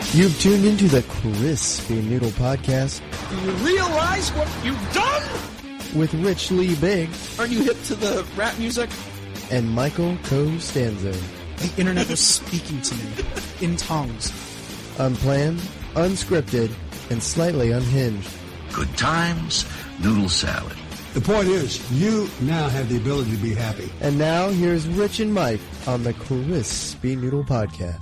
You've tuned into the Crispy Noodle Podcast. Do you realize what you've done? With Rich Lee Big. Aren't you hip to the rap music? And Michael Costanzo. The internet was speaking to me in tongues. Unplanned, unscripted, and slightly unhinged. Good times, noodle salad. The point is, you now have the ability to be happy. And now, here's Rich and Mike on the Crispy Noodle Podcast.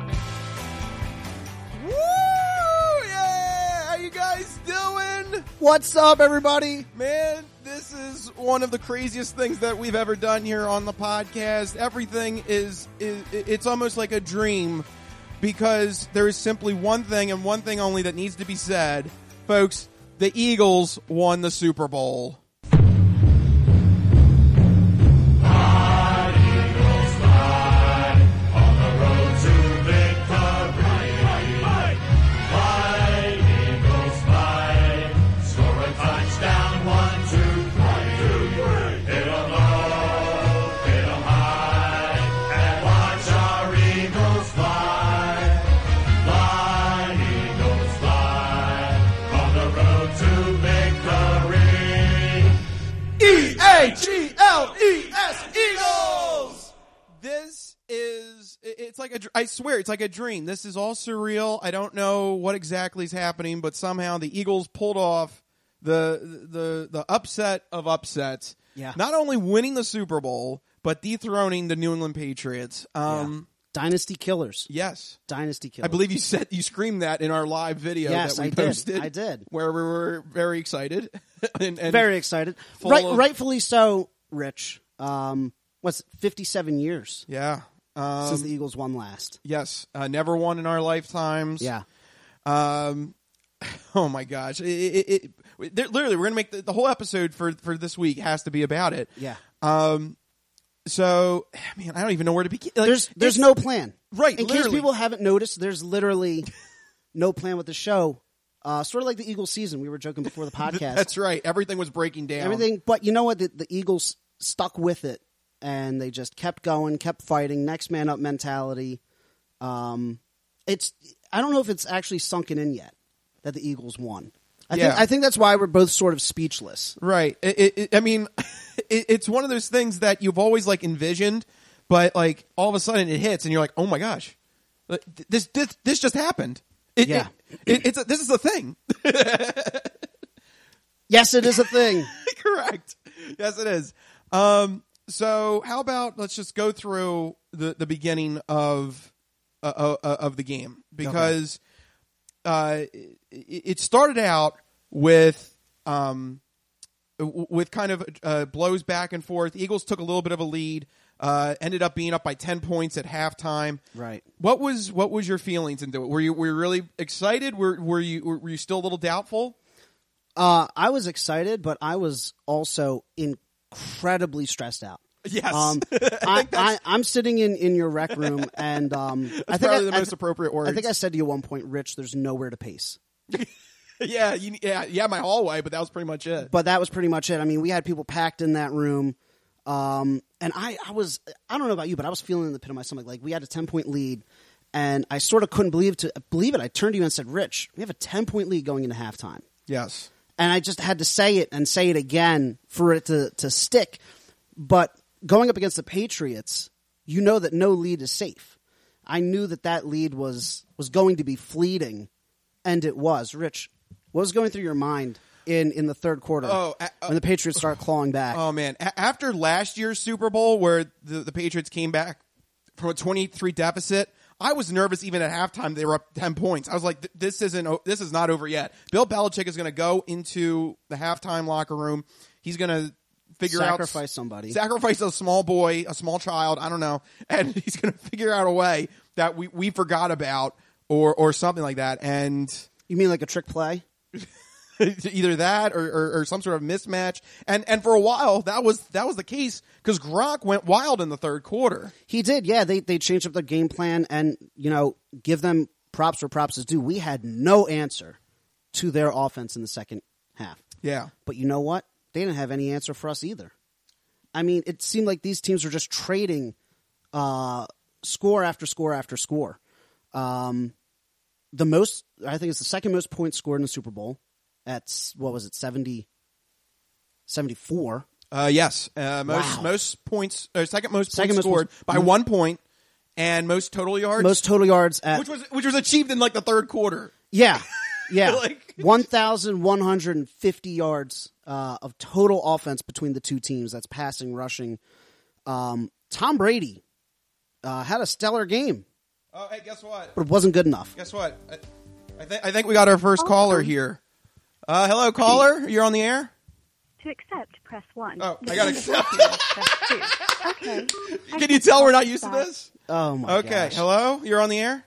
What's up, everybody? Man, this is one of the craziest things that we've ever done here on the podcast. Everything is it's almost like a dream because there is simply one thing and one thing only that needs to be said. Folks, the Eagles won the Super Bowl. E-A-G-L-E-S, Eagles! This is, it's like I swear, it's like a dream. This is all surreal. I don't know what exactly is happening, but somehow the Eagles pulled off the upset of upsets. Yeah. Not only winning the Super Bowl, but dethroning the New England Patriots. Dynasty killers. Yes. Dynasty killers. I believe you screamed that in our live video that we posted. I did. Where we were very excited. and very excited. Rightfully so, Rich. What's 57 years? Yeah. Since the Eagles won last. Yes. Never won in our lifetimes. Yeah. Oh my gosh. Literally, we're going to make the whole episode for this week has to be about it. Yeah. So, man, I don't even know where to begin. Like, there's no plan. Right, In case people haven't noticed, there's literally no plan with the show. Sort of like the Eagles season. We were joking before the podcast. That's right. Everything was breaking down. Everything, but you know what? The Eagles stuck with it, and they just kept going, kept fighting, next man up mentality. I don't know if it's actually sunken in yet that the Eagles won. I think that's why we're both sort of speechless. Right. I mean, it's one of those things that you've always like envisioned, but like all of a sudden it hits and you're like, oh my gosh, this just happened. This is a thing. Yes, it is a thing. Correct. Yes, it is. So how about let's just go through the beginning of the game because it started out with kind of blows back and forth. The Eagles took a little bit of a lead, ended up being up by 10 points at halftime. Right. What was your feelings into it? Were you really excited? Were you still a little doubtful? I was excited, but I was also incredibly stressed out. Yes. I'm sitting in your rec room, and I think probably the most appropriate words. I think I said to you at one point, Rich, there's nowhere to pace. Yeah, my hallway, but that was pretty much it. But that was pretty much it. I mean, we had people packed in that room, and I don't know about you, but I was feeling in the pit of my stomach. Like, we had a 10-point lead, and I sort of couldn't believe it. I turned to you and said, Rich, we have a 10-point lead going into halftime. Yes. And I just had to say it and say it again for it to stick. But going up against the Patriots, you know that no lead is safe. I knew that lead was going to be fleeting, and it was. Rich, what was going through your mind in the third quarter when the Patriots started clawing back? Oh, man. After last year's Super Bowl where the Patriots came back from a 23 deficit, I was nervous even at halftime they were up 10 points. I was like, this is not over yet. Bill Belichick is going to go into the halftime locker room. He's going to sacrifice a small boy, a small child, I don't know, and he's going to figure out a way that we forgot about or something like that. And you mean like a trick play? Either that or some sort of mismatch. And for a while that was the case because Gronk went wild in the third quarter. He did, yeah. They changed up their game plan and, give them props where props is due. We had no answer to their offense in the second half. Yeah. But you know what? They didn't have any answer for us either. I mean, it seemed like these teams were just trading score after score after score. the most. I think it's the second most points scored in the Super Bowl. At what was it, 74? Yes. Most points. Second most points scored by 1 point, and most total yards. Most total yards at which was achieved in like the third quarter. Yeah. 1,150 yards of total offense between the two teams. That's passing, rushing. Tom Brady had a stellar game. Oh, hey, guess what? But it wasn't good enough. Guess what? I think we got our first caller here. Hello, caller. You're on the air. To accept, press 1. Oh, I got to accept. Press 2. Okay. Can you tell we're not used to this? Oh, my gosh. Okay. Hello? You're on the air?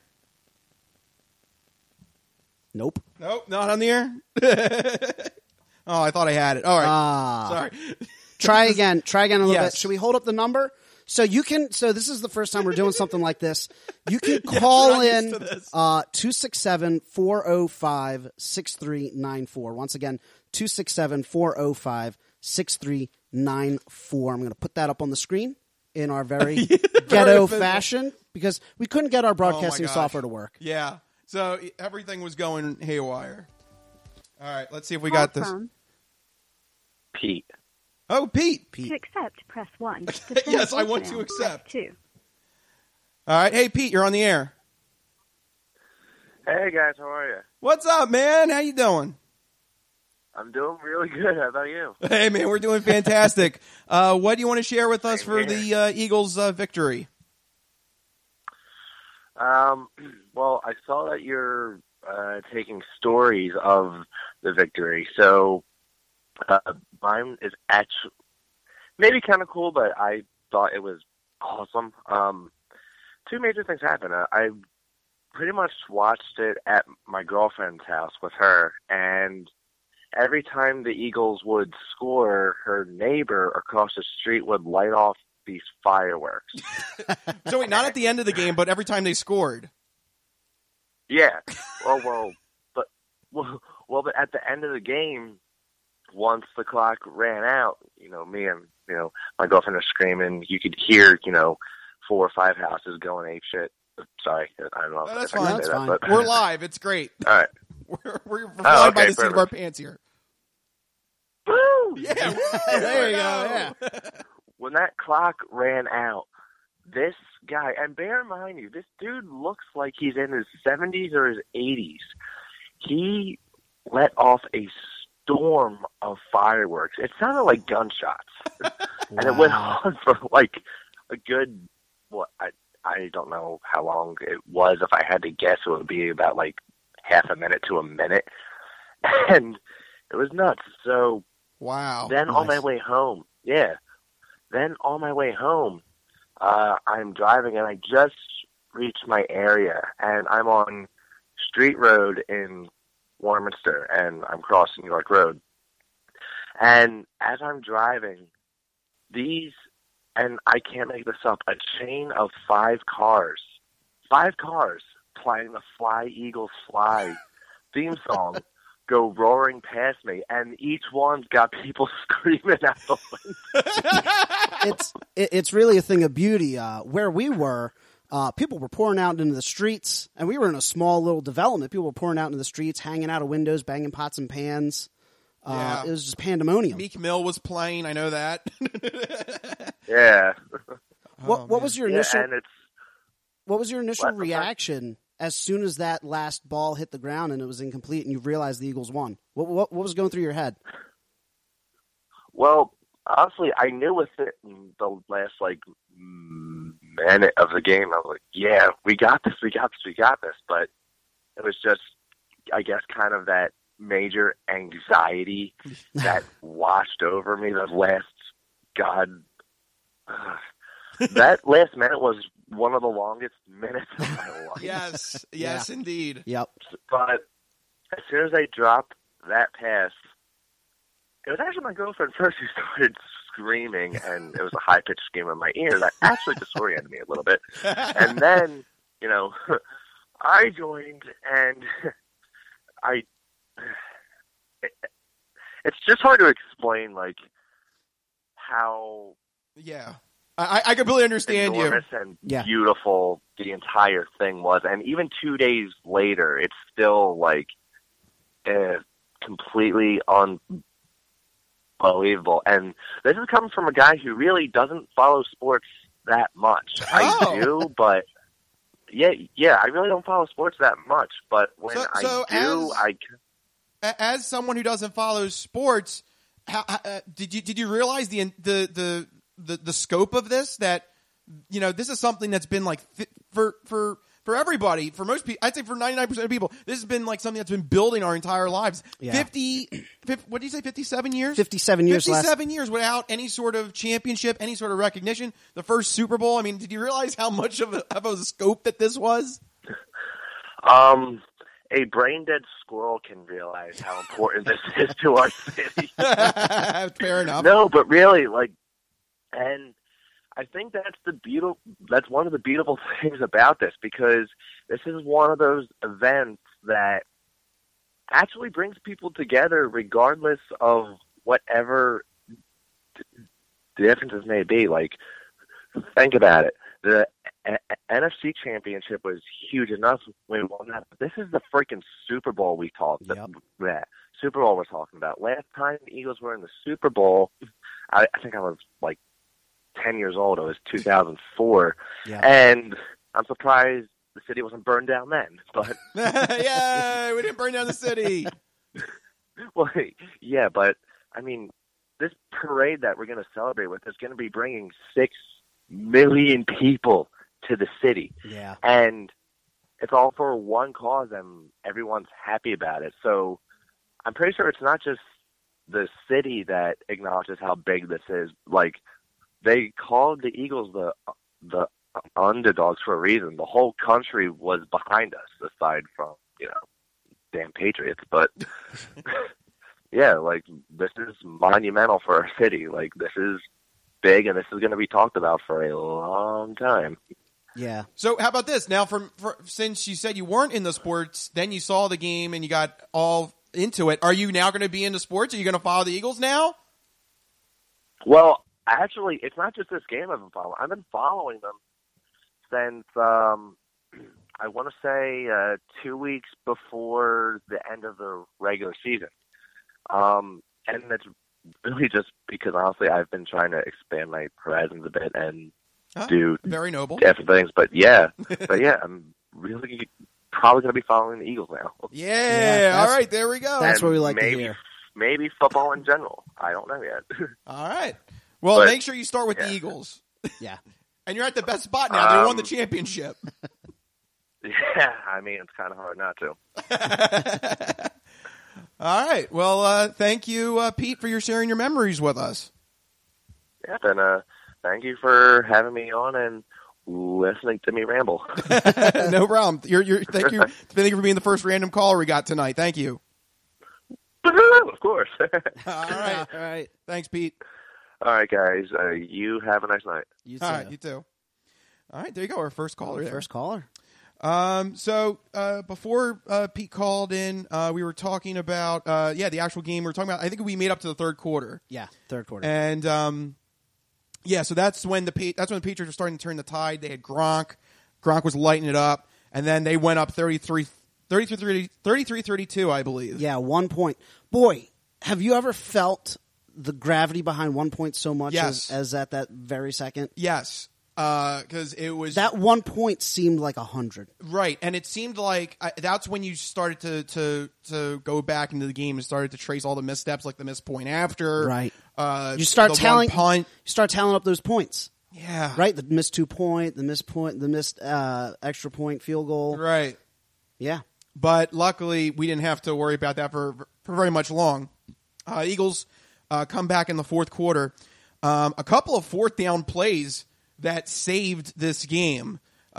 Nope. Nope, not on the air. Oh, I thought I had it. All right. Sorry. Try again a little Yes. bit. Should we hold up the number? So this is the first time we're doing something like this. You can call in 267-405-6394. Once again, 267-405-6394. I'm going to put that up on the screen in our very ghetto fashion because we couldn't get our broadcasting software to work. Yeah. So everything was going haywire. All right, let's see if we got this. Pete. Oh, Pete. To accept, press 1. Yes, I want to accept. Press 2. All right. Hey, Pete, you're on the air. Hey, guys, how are you? What's up, man? How you doing? I'm doing really good. How about you? Hey, man, we're doing fantastic. What do you want to share with us for the Eagles' victory? Well, I saw that you're taking stories of the victory, so mine is actually maybe kind of cool, but I thought it was awesome. Two major things happened. I pretty much watched it at my girlfriend's house with her, and every time the Eagles would score, her neighbor across the street would light off these fireworks. So wait, not at the end of the game, but every time they scored. Yeah. But at the end of the game, once the clock ran out, me and, my girlfriend are screaming. You could hear, 4 or 5 houses going apeshit. Sorry, I don't know. That's if I fine. can That's say that, fine. but We're live. It's great. all right. We're flying by the seat of our perfect. pants here. Woo! Yeah. There you go. Yeah. When that clock ran out, this guy, and bear in mind you, this dude looks like he's in his 70s or his 80s. He let off a storm of fireworks. It sounded like gunshots. And it went on for like a good, I don't know how long it was. If I had to guess, it would be about like half a minute to a minute. And it was nuts. So Wow. then on my way home, I'm driving and I just reached my area and I'm on Street Road in Warminster and I'm crossing York Road. And as I'm driving, and I can't make this up, a chain of 5 cars playing the Fly Eagles Fly theme song go roaring past me, and each one's got people screaming out the window. It's really a thing of beauty. Where we were, people were pouring out into the streets, and we were in a small little development. People were pouring out into the streets, hanging out of windows, banging pots and pans. Yeah. It was just pandemonium. Meek Mill was playing. I know that. Yeah. What was your initial? And What was your initial What? reaction as soon as that last ball hit the ground and it was incomplete and you realized the Eagles won? What was going through your head? Well, honestly, I knew within the last minute of the game, I was like, "Yeah, we got this. But it was just, I guess, kind of that major anxiety that washed over me. That last minute was one of the longest minutes of my life. Yes, indeed. Yep. But as soon as I dropped that pass, it was actually my girlfriend first who started screaming, and it was a high-pitched scream in my ear that actually disoriented me a little bit. And then, I joined, and it's just hard to explain, how Yeah. I completely understand you. enormous and Yeah. beautiful the entire thing was. And even 2 days later, it's still like completely unbelievable. And this is coming from a guy who really doesn't follow sports that much. Oh. I do, but yeah, I really don't follow sports that much. But when So I do, as someone who doesn't follow sports, did you realize the scope of this? That this is something that's been like for everybody, for most people, I'd say for 99% of people, this has been like something that's been building our entire lives. Yeah. 50 what did you say? 57 years. 57 years. 57 years without any sort of championship, any sort of recognition. The first Super Bowl. I mean, did you realize how much of a scope that this was? A brain-dead squirrel can realize how important this is to our city. Fair enough. No, but really, and I think that's one of the beautiful things about this, because this is one of those events that actually brings people together regardless of whatever differences may be. Like, think about it. The NFC Championship was huge enough when we won that. But this is the freaking Super Bowl we talked about. Super Bowl we're talking about. Last time the Eagles were in the Super Bowl, I think I was like 10 years old. It was 2004. Yeah. And I'm surprised the city wasn't burned down then. But yeah, we didn't burn down the city. well, yeah, but I mean, this parade that we're going to celebrate with is going to be bringing 6 million people to the city. Yeah. And it's all for one cause, and everyone's happy about it. So I'm pretty sure it's not just the city that acknowledges how big this is. Like, they called the Eagles the underdogs for a reason. The whole country was behind us, aside from, damn Patriots. But yeah, like, this is monumental for our city. Like, this is big, and this is going to be talked about for a long time. Yeah. So how about this? Now, since you said you weren't in the sports, then you saw the game and you got all into it. Are you now going to be into sports? Are you going to follow the Eagles now? Well, actually, it's not just this game I've been following. I've been following them since, I want to say, 2 weeks before the end of the regular season. And it's really just because, honestly, I've been trying to expand my horizons a bit and do very noble different things. But yeah, I'm really probably going to be following the Eagles now. Yeah, all right, there we go. That's what we like maybe, to hear. Maybe football in general. I don't know yet. All right. Well, But, make sure you start with the Eagles. Yeah. And you're at the best spot now. They won the championship. Yeah, I mean, it's kind of hard not to. All right. Well, thank you, Pete, for sharing your memories with us. Yeah, then thank you for having me on and listening to me ramble. No problem. Thank you for being the first random caller we got tonight. Thank you. Of course. All right. All right. Thanks, Pete. All right, guys. You have a nice night. You too. All right, you too. All right, there you go. Our first caller. There. First caller. So before Pete called in, we were talking about the actual game. We were talking about. I think we made up to the third quarter. Yeah, third quarter. And so that's when the Patriots were starting to turn the tide. They had Gronk. Gronk was lighting it up, and then they went up 33-32, I believe. Yeah, 1 point. Boy, have you ever felt the gravity behind 1 point so much as at that very second? Yes. Because it was that 1 point seemed like 100, right? And it seemed like that's when you started to go back into the game and started to trace all the missteps, like the missed point after, right? You start tallying up those points, yeah, right? The missed 2 point, the missed extra point field goal, right? Yeah, but luckily we didn't have to worry about that for very much long. Eagles come back in the fourth quarter. A couple of fourth down plays that saved this game.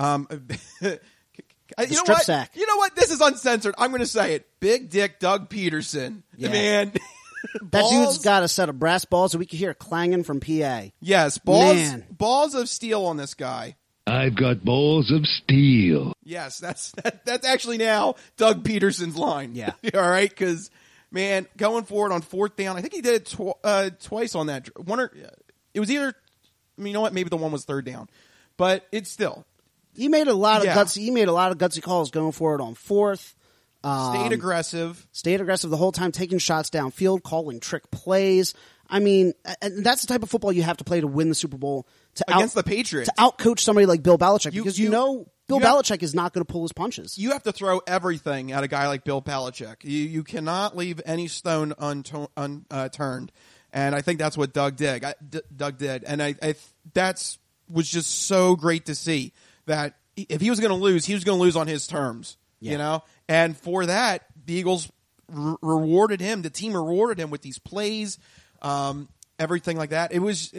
Sack. You know what? This is uncensored. I'm going to say it. Big Dick Doug Peterson. Yeah. Man. That dude's got a set of brass balls that we can hear clanging from PA. Yes. Balls of steel on this guy. I've got balls of steel. Yes. That's actually now Doug Peterson's line. Yeah. All right. Because, man, going forward on fourth down, I think he did it twice on that. It was either you know what? Maybe the one was third down, but it's still He made a lot of Yeah. gutsy. He made a lot of gutsy calls going for it on fourth. stayed aggressive. Stayed aggressive the whole time, taking shots downfield, calling trick plays. I mean, and that's the type of football you have to play to win the Super Bowl. Against the Patriots. To outcoach somebody like Bill Belichick, You- because you- Bill you have- Belichick is not going to pull his punches. You have to throw everything at a guy like Bill Belichick. You cannot leave any stone unturned, and I think that's what Doug did. And that's was just so great to see that if he was going to lose, he was going to lose on his terms. Yeah. You know, and for that, the Eagles rewarded him. The team rewarded him with these plays, everything like that. It was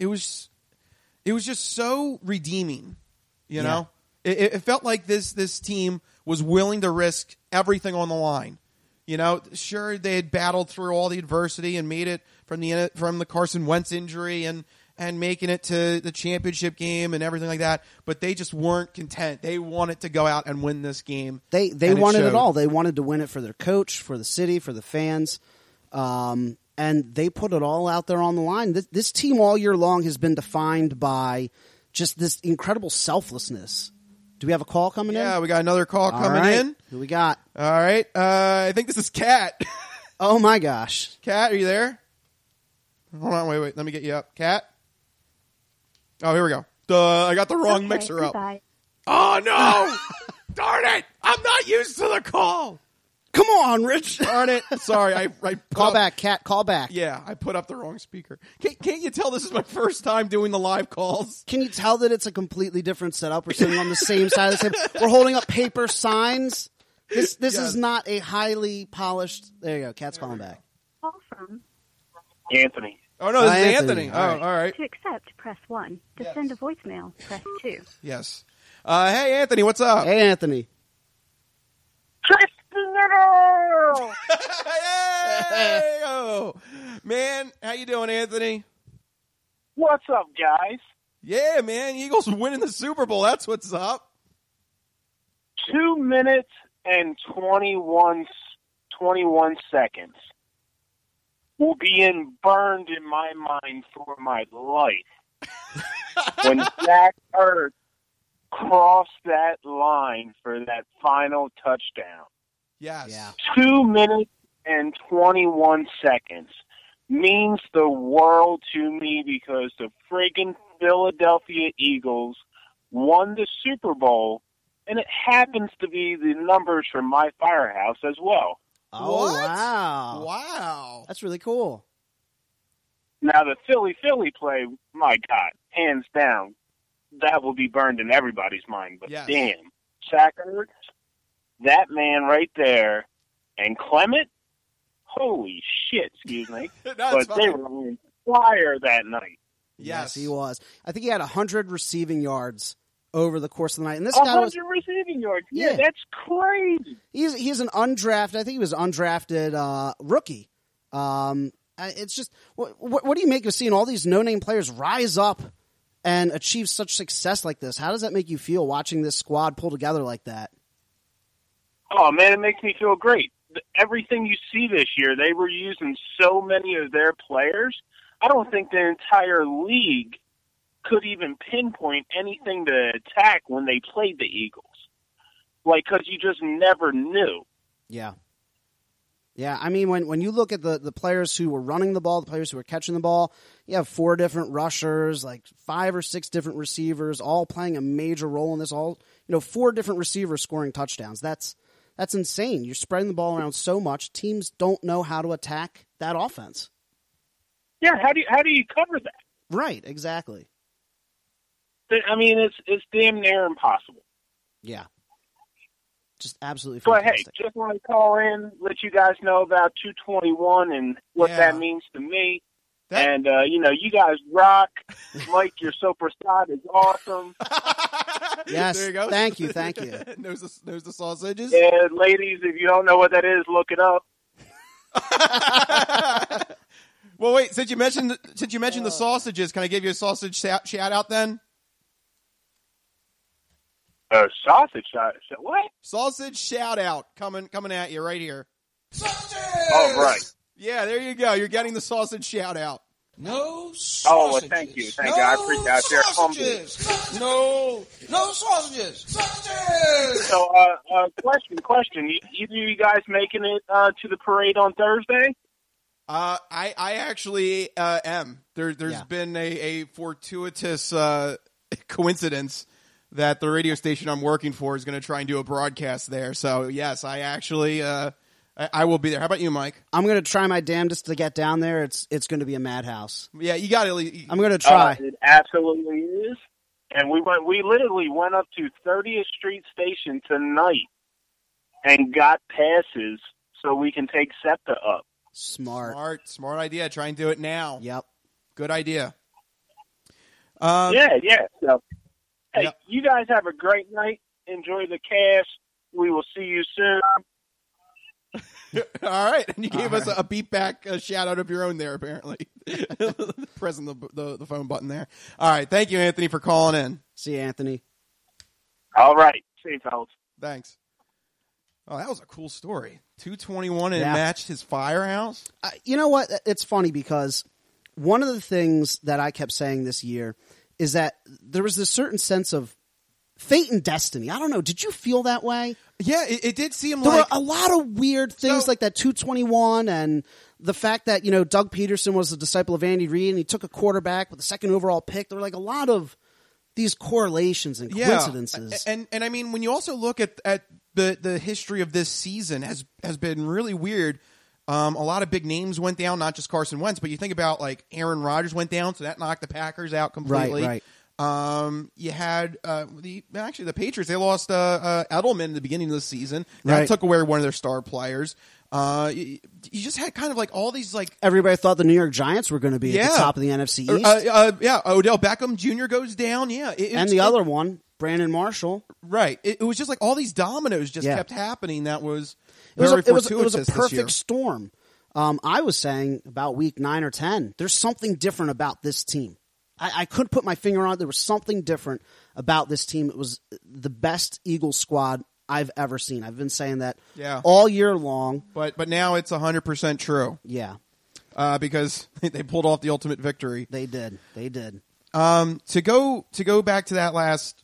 just so redeeming. You know, it felt like this team was willing to risk everything on the line. You know, sure, they had battled through all the adversity and made it from the Carson Wentz injury and making it to the championship game and everything like that. But they just weren't content. They wanted to go out and win this game. They and wanted it showed. all. They wanted to win it for their coach, for the city, for the fans, and they put it all out there on the line. This team all year long has been defined by just this incredible selflessness. Do we have a call coming in? Yeah, we got another call All coming right. in. Who we got? All right. I think this is Kat. Oh my gosh. Kat, are you there? Hold on. Wait. Let me get you up. Kat? Oh, here we go. I got the wrong Okay, mixer up. goodbye. Oh, no. Darn it. I'm not used to the call. Come on, Rich. Darn it. Sorry. I Call back, Cat. Call back. Yeah, I put up the wrong speaker. Can't you tell this is my first time doing the live calls? Can you tell that it's a completely different setup? We're sitting on the same side of the table. We're holding up paper signs. This Yes. is not a highly polished. There you go. Cat's calling back. Call from. Anthony. Oh, no, this Hi, is Anthony. Anthony. All Oh, right. all right. To accept, press 1. To Yes. send a voicemail, press 2. Yes. Hey, Anthony, what's up? Hey, Anthony. Hey, oh. Man, how you doing, Anthony? What's up, guys? Yeah, man, Eagles winning the Super Bowl. That's what's up. 2 minutes and 21 seconds will be burned in my mind for my life. When Zach Ertz crossed that line for that final touchdown. Yes. Yeah. 2 minutes and 21 seconds means the world to me because the friggin' Philadelphia Eagles won the Super Bowl, and it happens to be the numbers from my firehouse as well. Oh, What? wow. Wow. That's really cool. Now, the Philly play, my God, hands down, that will be burned in everybody's mind. But Yes. damn, Zach Ertz, that man right there, and Clement, holy shit, excuse me. That's But they fine. were on fire that night. Yes. he was. I think he had 100 receiving yards over the course of the night. And this guy was 100 receiving yards. Yeah, Yeah. that's crazy. he's an undrafted. I think he was an undrafted rookie. It's just what do you make of seeing all these no-name players rise up and achieve such success like this? How does that make you feel watching this squad pull together like that? Oh, man, it makes me feel great. Everything you see this year, they were using so many of their players. I don't think the entire league could even pinpoint anything to attack when they played the Eagles. Like, because you just never knew. Yeah. Yeah, I mean, when you look at the players who were running the ball, the players who were catching the ball, you have 4 different rushers, like 5 or 6 different receivers, all playing a major role in this. 4 different receivers scoring touchdowns. That's insane. You're spreading the ball around so much. Teams don't know how to attack that offense. Yeah, how do you cover that? Right, exactly. I mean, it's damn near impossible. Yeah. Just absolutely But hey, fantastic. just want to call in, let you guys know about 221 and what Yeah. that means to me. That- And, you guys rock. Mike, your super side is awesome. Yes, There you go. thank you, thank you. knows the sausages. And ladies, if you don't know what that is, look it up. Well, wait. Since you mentioned the sausages, can I give you a sausage shout out then? Sausage shot. What? Sausage shout out coming at you right here. Oh, right. Yeah, there you go. You're getting the sausage shout out. No sausages. Oh, well, thank you. Thank you. I appreciate that. They're sausages. No sausages. Sausages. So, question. Either you guys making it to the parade on Thursday? I actually am. There's been a fortuitous coincidence that the radio station I'm working for is going to try and do a broadcast there. So yes, I actually I will be there. How about you, Mike? I'm going to try my damnedest to get down there. It's going to be a madhouse. Yeah, you got to. I'm going to try. It absolutely is. And we literally went up to 30th Street Station tonight and got passes so we can take SEPTA up. Smart idea. Try and do it now. Yep. Good idea. Yeah. So, hey, yep. You guys have a great night. Enjoy the cast. We will see you soon. All right, and you gave us a beat back shout out of your own there, apparently. Pressing the phone button there. All right, thank you, Anthony, for calling in. See you, Anthony. All right, see you, fellas. Thanks. Oh, that was a cool story. 221 and it matched his firehouse. You know what? It's funny because one of the things that I kept saying this year is that there was this certain sense of fate and destiny. I don't know. Did you feel that way? Yeah, it did seem there like... were a lot of weird things like that 221 and the fact that, Doug Peterson was a disciple of Andy Reid and he took a quarterback with the second overall pick. There were like a lot of these correlations and coincidences. Yeah. And I mean, when you also look at the history of this season has been really weird. A lot of big names went down, not just Carson Wentz, but you think about like Aaron Rodgers went down, so that knocked the Packers out completely. Right. You had the Patriots. They lost Edelman in the beginning of the season. That Right. took away one of their star players. You just had kind of like all these like everybody thought the New York Giants were going to be at the top of the NFC East. Odell Beckham Jr. goes down. Yeah, and the other one, Brandon Marshall. Right. It was just like all these dominoes just kept happening. That was it was a perfect storm. I was saying about week 9 or 10, there's something different about this team. I couldn't put my finger on it. There was something different about this team. It was the best Eagles squad I've ever seen. I've been saying that all year long. But now it's 100% true. Yeah. Because they pulled off the ultimate victory. They did. To go back to that last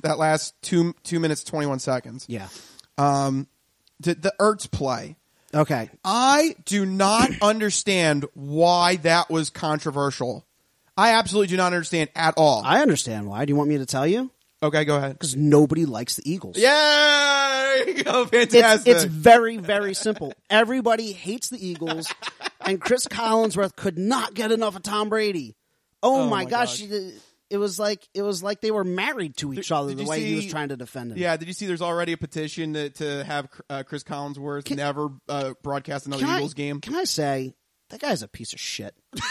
2 minutes 21 seconds. Yeah. The Ertz play. Okay. I do not understand why that was controversial. I absolutely do not understand at all. I understand why. Do you want me to tell you? Okay, go ahead. Because nobody likes the Eagles. Yeah, there you go. Fantastic. It's very, very simple. Everybody hates the Eagles, and Chris Collinsworth could not get enough of Tom Brady. Oh my gosh. It was like they were married to each other the way he was trying to defend him. Yeah, did you see there's already a petition to have Chris Collinsworth never broadcast another Eagles game? Can I say, that guy's a piece of shit.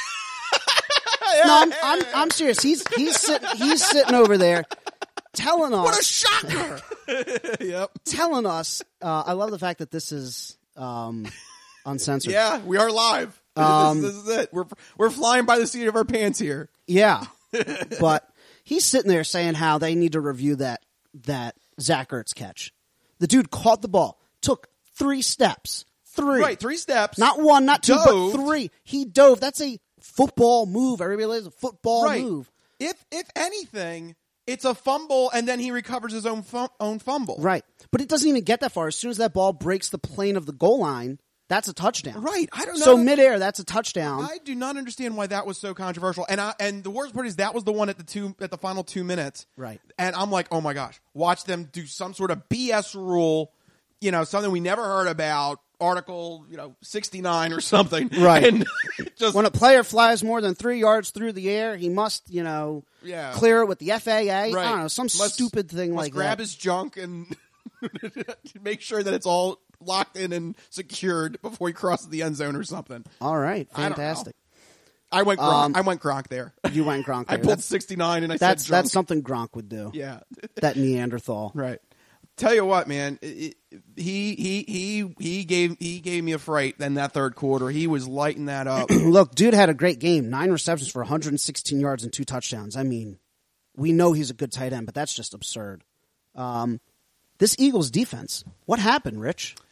No, I'm serious. He's sitting over there telling us. What a shocker! Yep. Telling us. I love the fact that this is uncensored. Yeah, we are live. This is it. We're flying by the seat of our pants here. Yeah, but he's sitting there saying how they need to review that Zach Ertz catch. The dude caught the ball, took 3 steps. 3. Right, 3 steps. Not 1, not 2, dove. but 3. He dove. That's a football move. Everybody likes a football move. If anything, it's a fumble, and then he recovers his own fumble. Right, but it doesn't even get that far. As soon as that ball breaks the plane of the goal line, that's a touchdown. Right, I don't know. So midair, that's a touchdown. I do not understand why that was so controversial. And the worst part is that was the one at the final 2 minutes. Right, and I'm like, oh my gosh, watch them do some sort of BS rule, something we never heard about. Article, 69 or something. Right. And just when a player flies more than 3 yards through the air, he must, clear it with the FAA. Right. I don't know, some stupid thing like that. Grab his junk and make sure that it's all locked in and secured before he crosses the end zone or something. All right. Fantastic. I went Gronk. I went Gronk there. You went Gronk there. I pulled 69 and I said junk. That's something Gronk would do. Yeah. That Neanderthal. Right. Tell you what, man, he gave me a fright in that third quarter. He was lighting that up. Look, dude had a great game. 9 receptions for 116 yards and 2 touchdowns. I mean, we know he's a good tight end, but that's just absurd. This Eagles defense, what happened, Rich?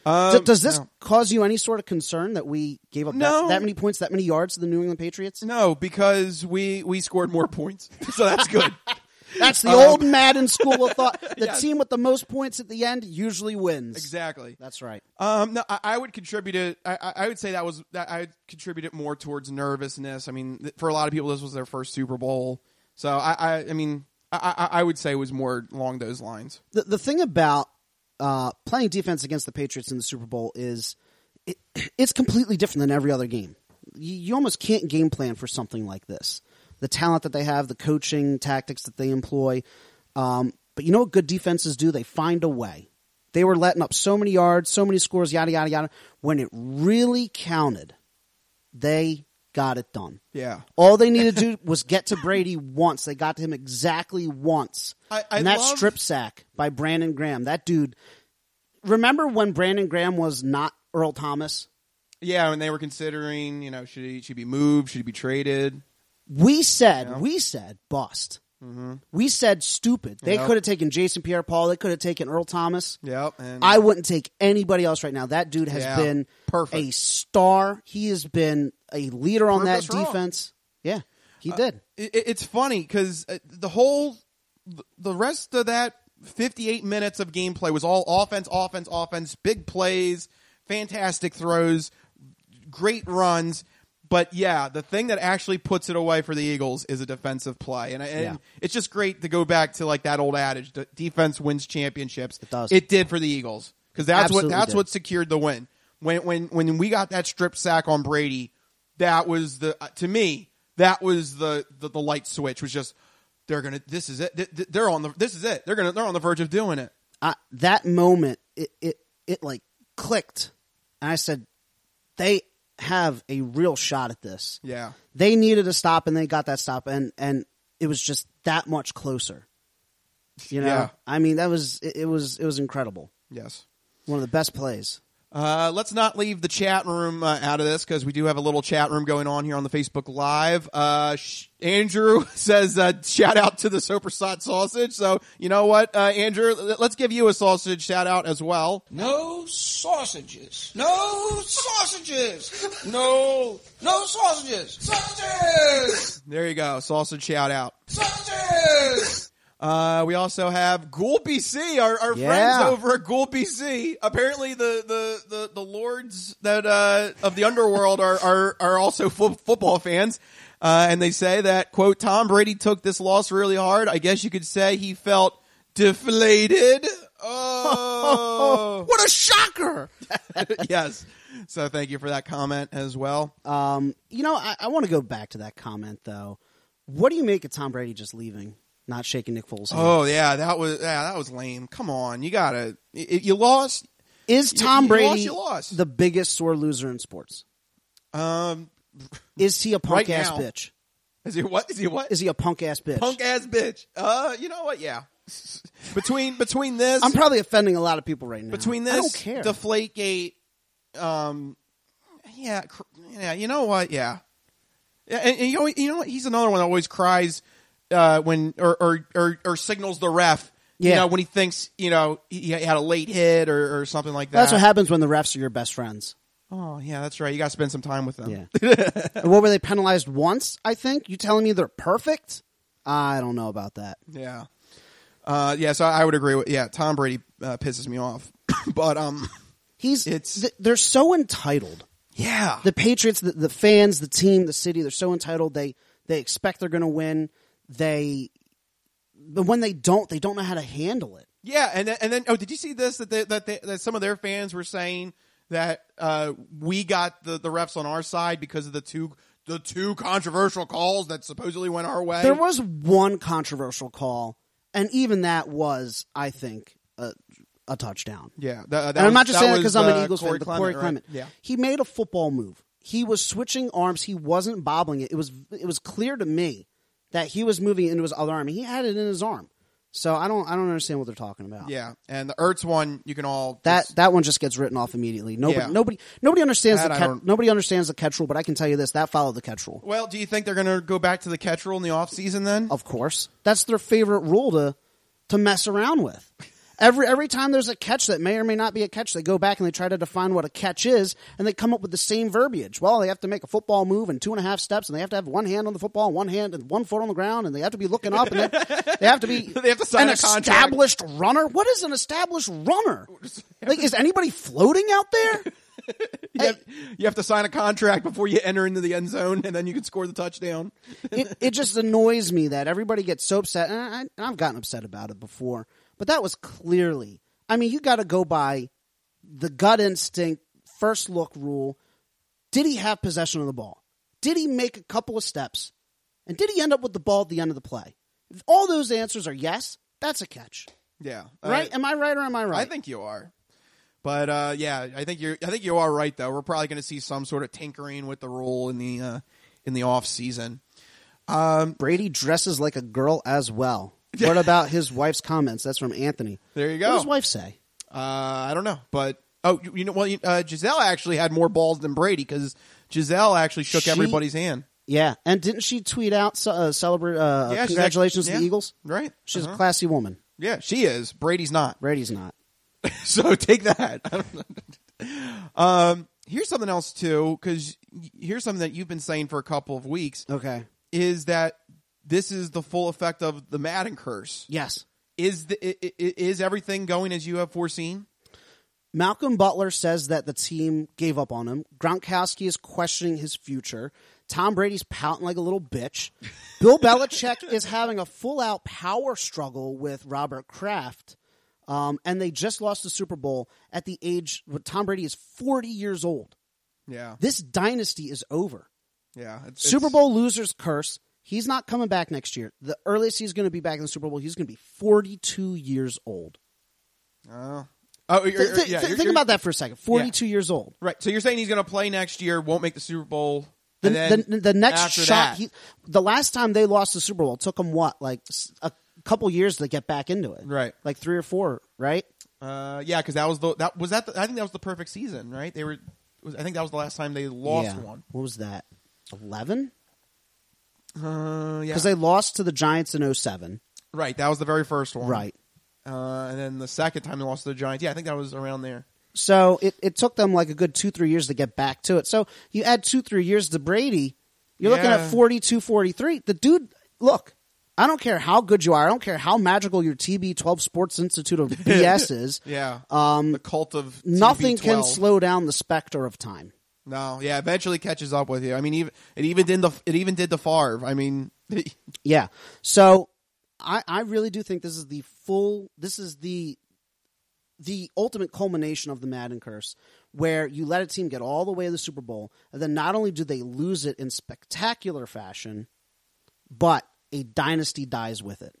Does this no. cause you any sort of concern that we gave up No. that many points, that many yards to the New England Patriots? No, because we scored more points, so that's good. That's the old Madden school of thought. The Yes. team with the most points at the end usually wins. Exactly. That's right. No, I would contribute it. I would say that I would contribute it more towards nervousness. I mean, for a lot of people, this was their first Super Bowl, so I mean, I would say it was more along those lines. The thing about playing defense against the Patriots in the Super Bowl is it's completely different than every other game. You almost can't game plan for something like this. The talent that they have, the coaching tactics that they employ. But you know what good defenses do? They find a way. They were letting up so many yards, so many scores, yada, yada, yada. When it really counted, they got it done. Yeah. All they needed to do was get to Brady once. They got to him exactly once. And that strip sack by Brandon Graham, that dude. Remember when Brandon Graham was not Earl Thomas? Yeah, when they were considering, should he be moved? Should he be traded? We said bust. Mm-hmm. We said stupid. They Yep. could have taken Jason Pierre-Paul. They could have taken Earl Thomas. Yep. And I wouldn't take anybody else right now. That dude has been perfect. a star. He has been a leader on Prove that us wrong. defense. Yeah, he did. It's funny because the rest of that 58 minutes of gameplay was all offense, big plays, fantastic throws, great runs. But yeah, the thing that actually puts it away for the Eagles is a defensive play, and it's just great to go back to like that old adage: defense wins championships. It does. It did for the Eagles because that's Absolutely what secured the win. When we got that strip sack on Brady, that was to me that was the light switch. Was just this is it. They're on the verge of doing it. That moment, it like clicked, and I said, they have a real shot at this. Yeah. They needed a stop, and they got that stop, and it was just that much closer. Yeah. I mean, it was incredible. Yes. One of the best plays. Let's not leave the chat room out of this because we do have a little chat room going on here on the Facebook Live. Andrew says, shout out to the Soprasat sausage. So, you know what, Andrew, let's give you a sausage shout out as well. No sausages. No sausages. No sausages. Sausages. There you go. Sausage shout out. Sausages. We also have Ghoul BC, our friends over at Ghoul BC. Apparently the lords that of the underworld are also football fans. And they say that, quote, Tom Brady took this loss really hard. I guess you could say he felt deflated. Oh, what a shocker. Yes. So thank you for that comment as well. I want to go back to that comment though. What do you make of Tom Brady just leaving? Not shaking Nick Foles' hand. Oh yeah, that was lame. Come on, you gotta. You lost. Is Tom Brady you lost. the biggest sore loser in sports? Is he a punk right ass now. bitch? Is he what? Is he what? Is he a punk ass bitch? Punk ass bitch. You know what? Yeah. Between this, I'm probably offending a lot of people right now. Between this, I don't care. Deflategate. Yeah. You know what? Yeah. Yeah, and you know what? He's another one that always cries. When or signals the ref, when he thinks he had a late hit or something like that. That's what happens when the refs are your best friends. Oh yeah, that's right. You got to spend some time with them. Yeah. And what were they penalized once? I think you telling me they're perfect? I don't know about that. Yeah. So I would agree with Tom Brady pisses me off, but they're so entitled. Yeah. The Patriots, the fans, the team, the city, they're so entitled. They expect they're going to win. But when they don't know how to handle it. Yeah, and then did you see this that some of their fans were saying that we got the refs on our side because of the two controversial calls that supposedly went our way? There was one controversial call, and even that was, I think, a touchdown. Yeah, and I'm not just saying that because I'm an Eagles fan, but Corey Clement. Clement. Yeah. He made a football move. He was switching arms. He wasn't bobbling it. It was clear to me that he was moving into his other arm. He had it in his arm. So I don't understand what they're talking about. Yeah, and the Ertz one, you can all that one just gets written off immediately. Nobody understands nobody understands the catch rule, but I can tell you this: that followed the catch rule. Well, do you think they're going to go back to the catch rule in the offseason then? Of course, that's their favorite rule to mess around with. Every time there's a catch that may or may not be a catch, they go back and they try to define what a catch is, and they come up with the same verbiage. Well, they have to make a football move in 2.5 steps, and they have to have one hand on the football, one hand and 1 foot on the ground, and they have to be looking up, and they have to be They have to sign an a contract. established runner. What is an established runner? Like, is anybody floating out there? You have to sign a contract before you enter into the end zone, and then you can score the touchdown. It just annoys me that everybody gets so upset, and I've gotten upset about it before, but that was clearly, I mean, you got to go by the gut instinct, first look rule. Did he have possession of the ball? Did he make a couple of steps? And did he end up with the ball at the end of the play? If all those answers are yes, that's a catch. Yeah. Right? Am I right or am I right? I think you are. But yeah, I think you are right though. We're probably going to see some sort of tinkering with the rule in the off season. Brady dresses like a girl as well. What about his wife's comments? That's from Anthony. There you go. What does his wife say? I don't know, but Giselle actually had more balls than Brady because Giselle actually shook everybody's hand. Yeah, and didn't she tweet out celebrate congratulations to the Eagles? Right. She's a classy woman. Yeah, she is. Brady's not. Brady's not. So take that. Here's something else too, because here's something that you've been saying for a couple of weeks. Okay, is that this is the full effect of the Madden curse? Yes. Is everything going as you have foreseen? Malcolm Butler says that the team gave up on him. Gronkowski is questioning his future. Tom Brady's pouting like a little bitch. Bill Belichick is having a full-out power struggle with Robert Kraft. And they just lost the Super Bowl at the age – Tom Brady is 40 years old. Yeah. This dynasty is over. Yeah. Super Bowl loser's curse. He's not coming back next year. The earliest he's going to be back in the Super Bowl, he's going to be 42 years old. Think about that for a second. 42 years old. Right. So you're saying he's going to play next year, won't make the Super Bowl. The next shot, the last time they lost the Super Bowl, it took them like a couple years to get back into it. Right. Like 3 or 4, right? Yeah, because I think that was the perfect season, right? I think that was the last time they lost one. What was that? 11? Yeah. Because they lost to the Giants in 2007. Right. That was the very first one. Right. And then the second time they lost to the Giants. Yeah, I think that was around there. So it took them like a good 2-3 years to get back to it. So you add 2-3 years to Brady, you're looking at 42, 43. The dude, look, I don't care how good you are. I don't care how magical your TB12 Sports Institute of BS is. Yeah. The cult of TB12. Nothing can slow down the specter of time. No. Yeah. Eventually catches up with you. I mean, it even did the Favre. I mean. Yeah. So I really do think this is the ultimate culmination of the Madden curse, where you let a team get all the way to the Super Bowl, and then not only do they lose it in spectacular fashion, but a dynasty dies with it.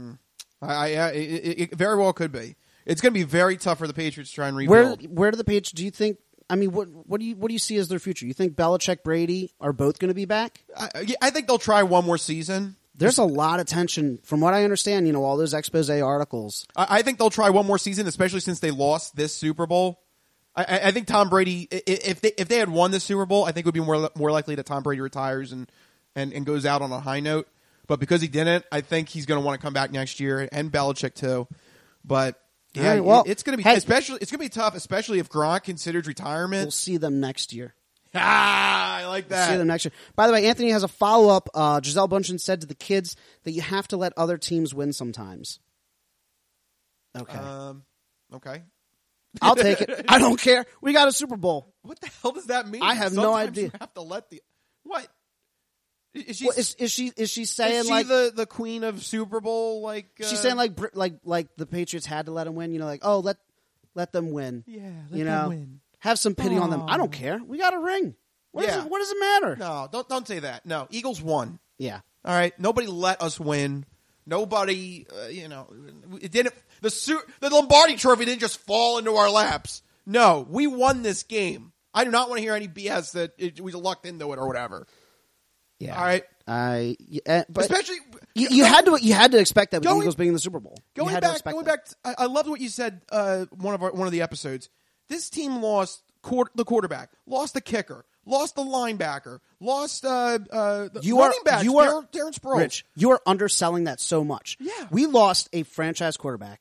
It very well could be. It's going to be very tough for the Patriots to try and rebuild. Where do the Patriots? Do you think? I mean, what do you see as their future? You think Belichick, Brady are both going to be back? I think they'll try one more season. There's a lot of tension, from what I understand. All those expose articles. I think they'll try one more season, especially since they lost this Super Bowl. I think Tom Brady, if they had won this Super Bowl, I think it would be more likely that Tom Brady retires and goes out on a high note. But because he didn't, I think he's going to want to come back next year, and Belichick too. But yeah, it's going to be it's going to be tough, especially if Gronk considers retirement. We'll see them next year. I like that. We'll see them next year. By the way, Anthony has a follow-up. Giselle Bundchen said to the kids that you have to let other teams win sometimes. Okay. Okay. I'll take it. I don't care. We got a Super Bowl. What the hell does that mean? I have no idea. You have to let the what? Is she saying like the queen of Super Bowl? Like she's saying like the Patriots had to let them win. Like let them win. Yeah, let them win. Have some pity on them. I don't care. We got a ring. What does it matter? No, don't say that. No, Eagles won. Yeah. All right. Nobody let us win. Nobody, it didn't. The Lombardi Trophy didn't just fall into our laps. No, we won this game. I do not want to hear any BS that we lucked into it or whatever. Yeah. All right. But especially you had to expect that with the Eagles being in the Super Bowl. Going back. I loved what you said. One of the episodes. This team lost the quarterback, lost the kicker, lost the linebacker, lost the running back. Darren Sproles. Rich, you are underselling that so much. Yeah. We lost a franchise quarterback,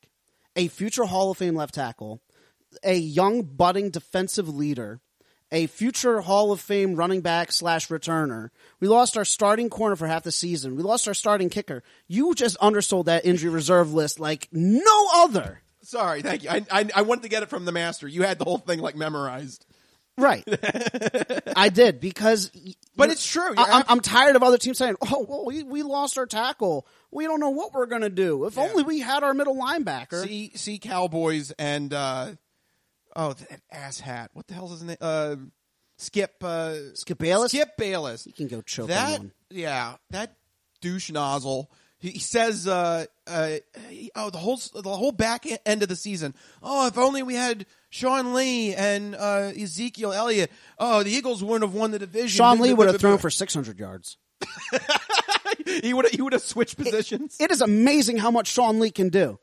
a future Hall of Fame left tackle, a young budding defensive leader, a future Hall of Fame running back / returner. We lost our starting corner for half the season. We lost our starting kicker. You just undersold that injury reserve list like no other. Sorry, thank you. I wanted to get it from the master. You had the whole thing like memorized. Right. I did because... But it's true. I'm tired of other teams saying, oh, well, we lost our tackle. We don't know what we're going to do. If only we had our middle linebacker. See Cowboys and... that asshat. What the hell's his name? Skip Bayless? Skip Bayless. He can go choke that, on one. Yeah, that douche nozzle. He says, the whole back end of the season. Oh, if only we had Sean Lee and Ezekiel Elliott. Oh, the Eagles wouldn't have won the division. Sean Lee would have thrown for 600 yards. He would have switched positions. It is amazing how much Sean Lee can do.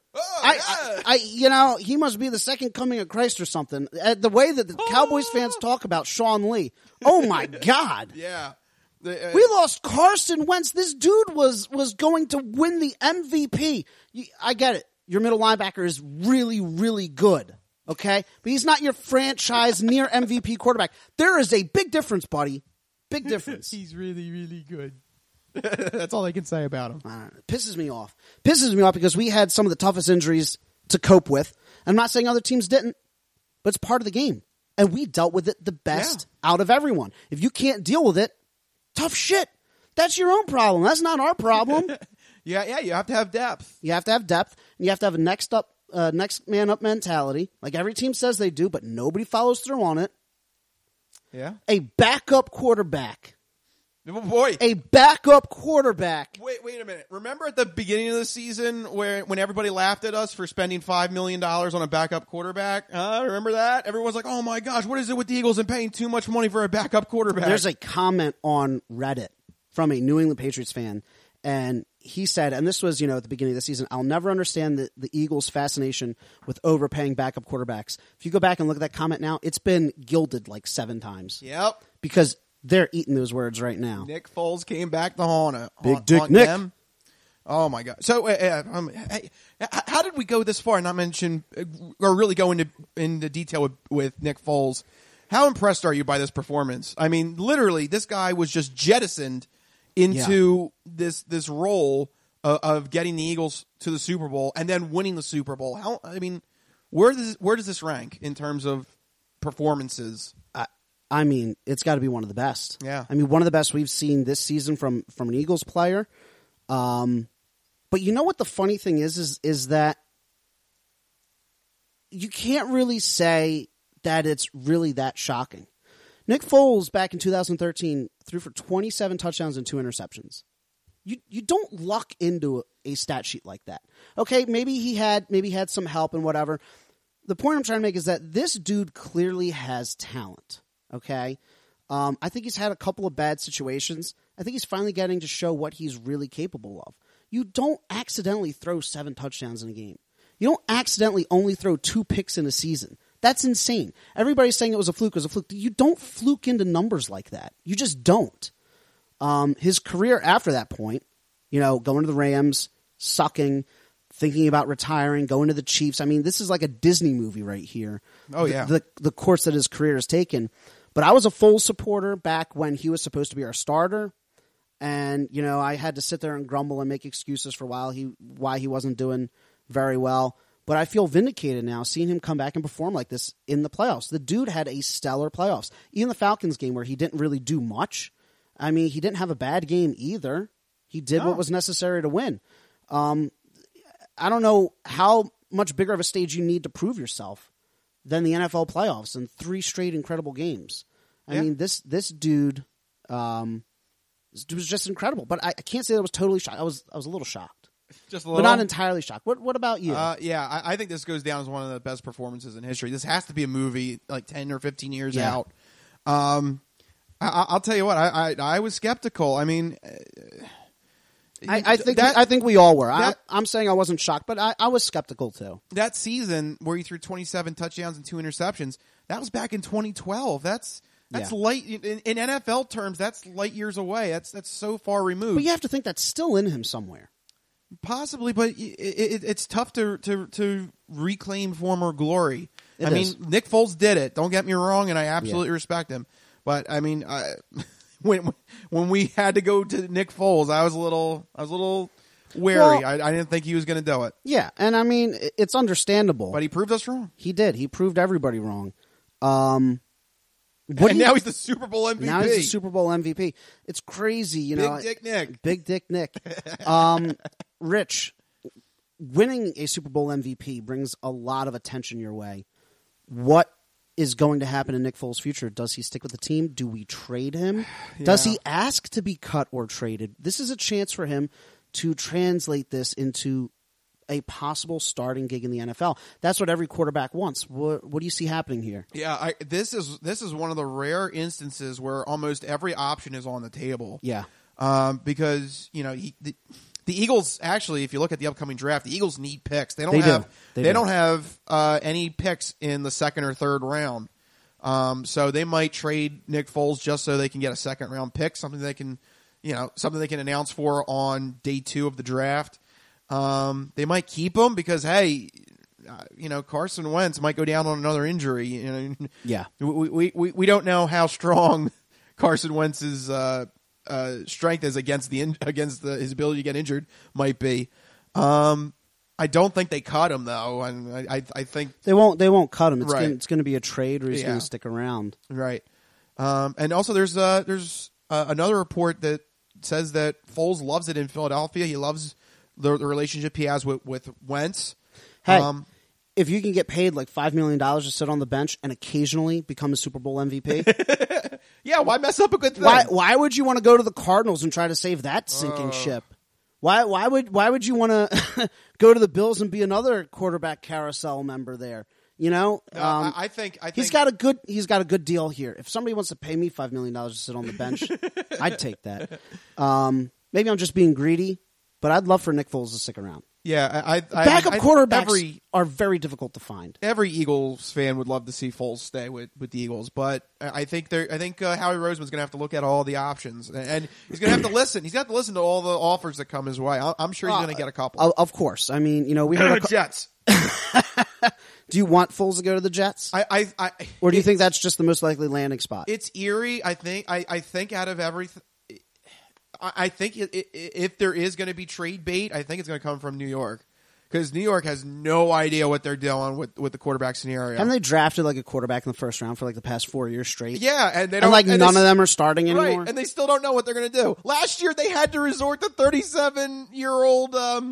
Oh, he must be the second coming of Christ or something. The way that the Cowboys fans talk about Sean Lee. Oh my God. Yeah. We lost Carson Wentz. This dude was going to win the MVP. I get it. Your middle linebacker is really, really good. Okay? But he's not your franchise near MVP quarterback. There is a big difference, buddy. Big difference. He's really, really good. That's all I can say about him. It pisses me off. Pisses me off because we had some of the toughest injuries to cope with. I'm not saying other teams didn't, but it's part of the game. And we dealt with it the best out of everyone. If you can't deal with it, tough shit. That's your own problem. That's not our problem. Yeah, you have to have depth. You have to have depth, and you have to have a next man up mentality, like every team says they do, but nobody follows through on it. Yeah. A backup quarterback. Oh, boy. A backup quarterback. Wait a minute. Remember at the beginning of the season when everybody laughed at us for spending $5 million on a backup quarterback? Remember that? Everyone's like, oh my gosh, what is it with the Eagles and paying too much money for a backup quarterback? There's a comment on Reddit from a New England Patriots fan, and he said, and this was, at the beginning of the season, I'll never understand the Eagles' fascination with overpaying backup quarterbacks. If you go back and look at that comment now, it's been gilded like 7 times. Yep. Because they're eating those words right now. Nick Foles came back to haunt it. Big Dick Nick. Them. Oh, my God. So, how did we go this far and not mention or really go into detail with Nick Foles? How impressed are you by this performance? I mean, literally, this guy was just jettisoned into this role of getting the Eagles to the Super Bowl and then winning the Super Bowl. Where does this rank in terms of performances? I mean, it's got to be one of the best. Yeah. I mean, one of the best we've seen this season from an Eagles player. But you know what the funny thing is that you can't really say that it's really that shocking. Nick Foles back in 2013 threw for 27 touchdowns and 2 interceptions. You don't luck into a stat sheet like that. Okay, maybe he had some help and whatever. The point I'm trying to make is that this dude clearly has talent. Okay, I think he's had a couple of bad situations. I think he's finally getting to show what he's really capable of. You don't accidentally throw 7 touchdowns in a game. You don't accidentally only throw 2 picks in a season. That's insane. Everybody's saying it was a fluke. You don't fluke into numbers like that. You just don't. His career after that point, going to the Rams, sucking, thinking about retiring, going to the Chiefs. I mean, this is like a Disney movie right here. Oh, yeah. The course that his career has taken. But I was a full supporter back when he was supposed to be our starter. And, I had to sit there and grumble and make excuses for why he wasn't doing very well. But I feel vindicated now seeing him come back and perform like this in the playoffs. The dude had a stellar playoffs. Even the Falcons game where he didn't really do much. I mean, he didn't have a bad game either. He did what was necessary to win. I don't know how much bigger of a stage you need to prove yourself than the NFL playoffs and 3 straight incredible games. I mean, this dude was just incredible. But I can't say that I was totally shocked. I was a little shocked. Just a little, but not entirely shocked. What about you? I think this goes down as one of the best performances in history. This has to be a movie like 10 or 15 years out. I'll tell you what. I was skeptical. I mean, I think we all were. I'm saying I wasn't shocked, but I was skeptical too. That season where he threw 27 touchdowns and 2 interceptions, that was back in 2012. That's light in NFL terms. That's light years away. That's so far removed. But you have to think that's still in him somewhere. Possibly, but it's tough to reclaim former glory. It is. mean, Nick Foles did it. Don't get me wrong, and I absolutely respect him. But I mean, when we had to go to Nick Foles, I was a little wary. Well, I didn't think he was going to do it. Yeah, and I mean, it's understandable. But he proved us wrong. He did. He proved everybody wrong. And now he's the Super Bowl MVP. Now he's the Super Bowl MVP. It's crazy, you know. Big Dick Nick. Big Dick Nick. Rich, winning a Super Bowl MVP brings a lot of attention your way. What is going to happen in Nick Foles' future? Does he stick with the team? Do we trade him? Yeah. Does he ask to be cut or traded? This is a chance for him to translate this into a possible starting gig in the NFL. That's what every quarterback wants. What do you see happening here? Yeah, this is one of the rare instances where almost every option is on the table. Yeah. Because the Eagles actually, if you look at the upcoming draft, the Eagles need picks. They don't They do. have They don't do. have any picks in the second or third round. So they might trade Nick Foles just so they can get a second round pick, something they can announce for on day 2 of the draft. They might keep him because Carson Wentz might go down on another injury. Yeah. We don't know how strong Carson Wentz's strength is against his ability to get injured might be. I don't think they cut him though, and I think They won't cut him. Right. It's going to be a trade, or he's Yeah. going to stick around. right. And also there's another report that says that Foles loves it in Philadelphia. He loves the relationship he has with Wentz. Hey, if you can get paid like $5 million to sit on the bench and occasionally become a Super Bowl MVP, Yeah, why mess up a good thing? why would you want to go to the Cardinals and try to save that sinking ship? Why would you want to go to the Bills and be another quarterback carousel member there? You know, I think he's got a good deal here. If somebody wants to pay me $5 million to sit on the bench, I'd take that. Maybe I'm just being greedy, but I'd love for Nick Foles to stick around. Yeah, Backup quarterbacks are very difficult to find. Every Eagles fan would love to see Foles stay with the Eagles, but I think Howie Roseman's going to have to look at all the options, and he's going to have to listen. He's got to listen to all the offers that come his way. I'm sure he's going to get a couple. Of course, I mean, we heard Jets. Do you want Foles to go to the Jets? Or do you think that's just the most likely landing spot? It's eerie. I think out of everything, I think if there is going to be trade bait, I think it's going to come from New York, because New York has no idea what they're doing with the quarterback scenario. Haven't they drafted like a quarterback in the first round for like the past 4 years straight? Yeah, and they And don't. like and none they- of them are starting anymore. Right, and they still don't know what they're going to do. Last year, they had to resort to 37-year-old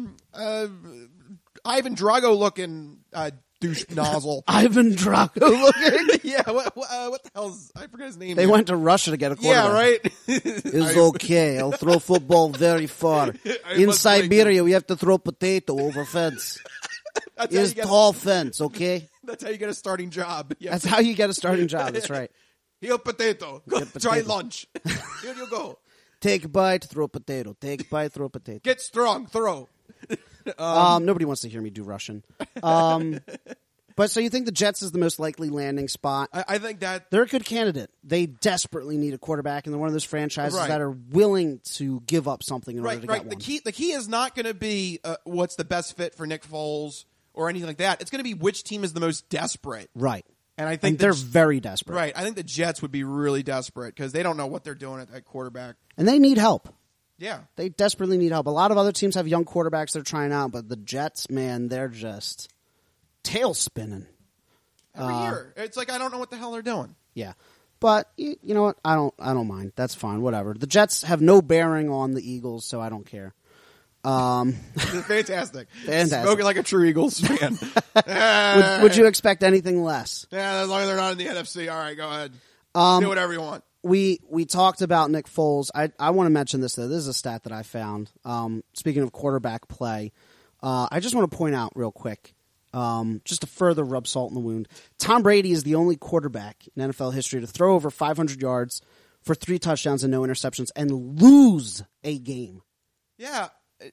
Ivan Drago looking douche nozzle. Ivan Drago looking. Yeah, what the hell's I forget his name. They now. went to Russia to get a quarterback. Yeah, right. It's okay. I'll throw football very far. In must like Siberia, we have to throw potato over fence. That's how, It's you get, tall fence, okay? that's how you get a starting job. Yeah. That's how you get a starting job. That's right. Here, potato. Go Get try potato. lunch. Here you go. Take bite, throw potato. Take bite, throw potato. Get strong. Throw. Nobody wants to hear me do Russian. But so you think the Jets is the most likely landing spot? I think that. They're a good candidate. They desperately need a quarterback, and they're one of those franchises Right. that are willing to give up something in order to Right. get The one. key is not going to be what's the best fit for Nick Foles or anything like that. It's going to be which team is the most desperate. Right. And I think And they're very desperate. right. I think the Jets would be really desperate because they don't know what they're doing at quarterback. And they need help. Yeah. They desperately need help. A lot of other teams have young quarterbacks they're trying out, but the Jets, man, they're just tail spinning. Every year, it's like I don't know what the hell they're doing. Yeah. But you know what? I don't mind. That's fine. Whatever. The Jets have no bearing on the Eagles, so I don't care. Fantastic. Fantastic. Smoking like a true Eagles fan. Would you expect anything less? Yeah, as long as they're not in the NFC. All right, go ahead. Do whatever you want. We talked about Nick Foles. I want to mention this, though. This is a stat that I found. Speaking of quarterback play, I just want to point out real quick, just to further rub salt in the wound, Tom Brady is the only quarterback in NFL history to throw over 500 yards for 3 touchdowns and no interceptions and lose a game. Yeah.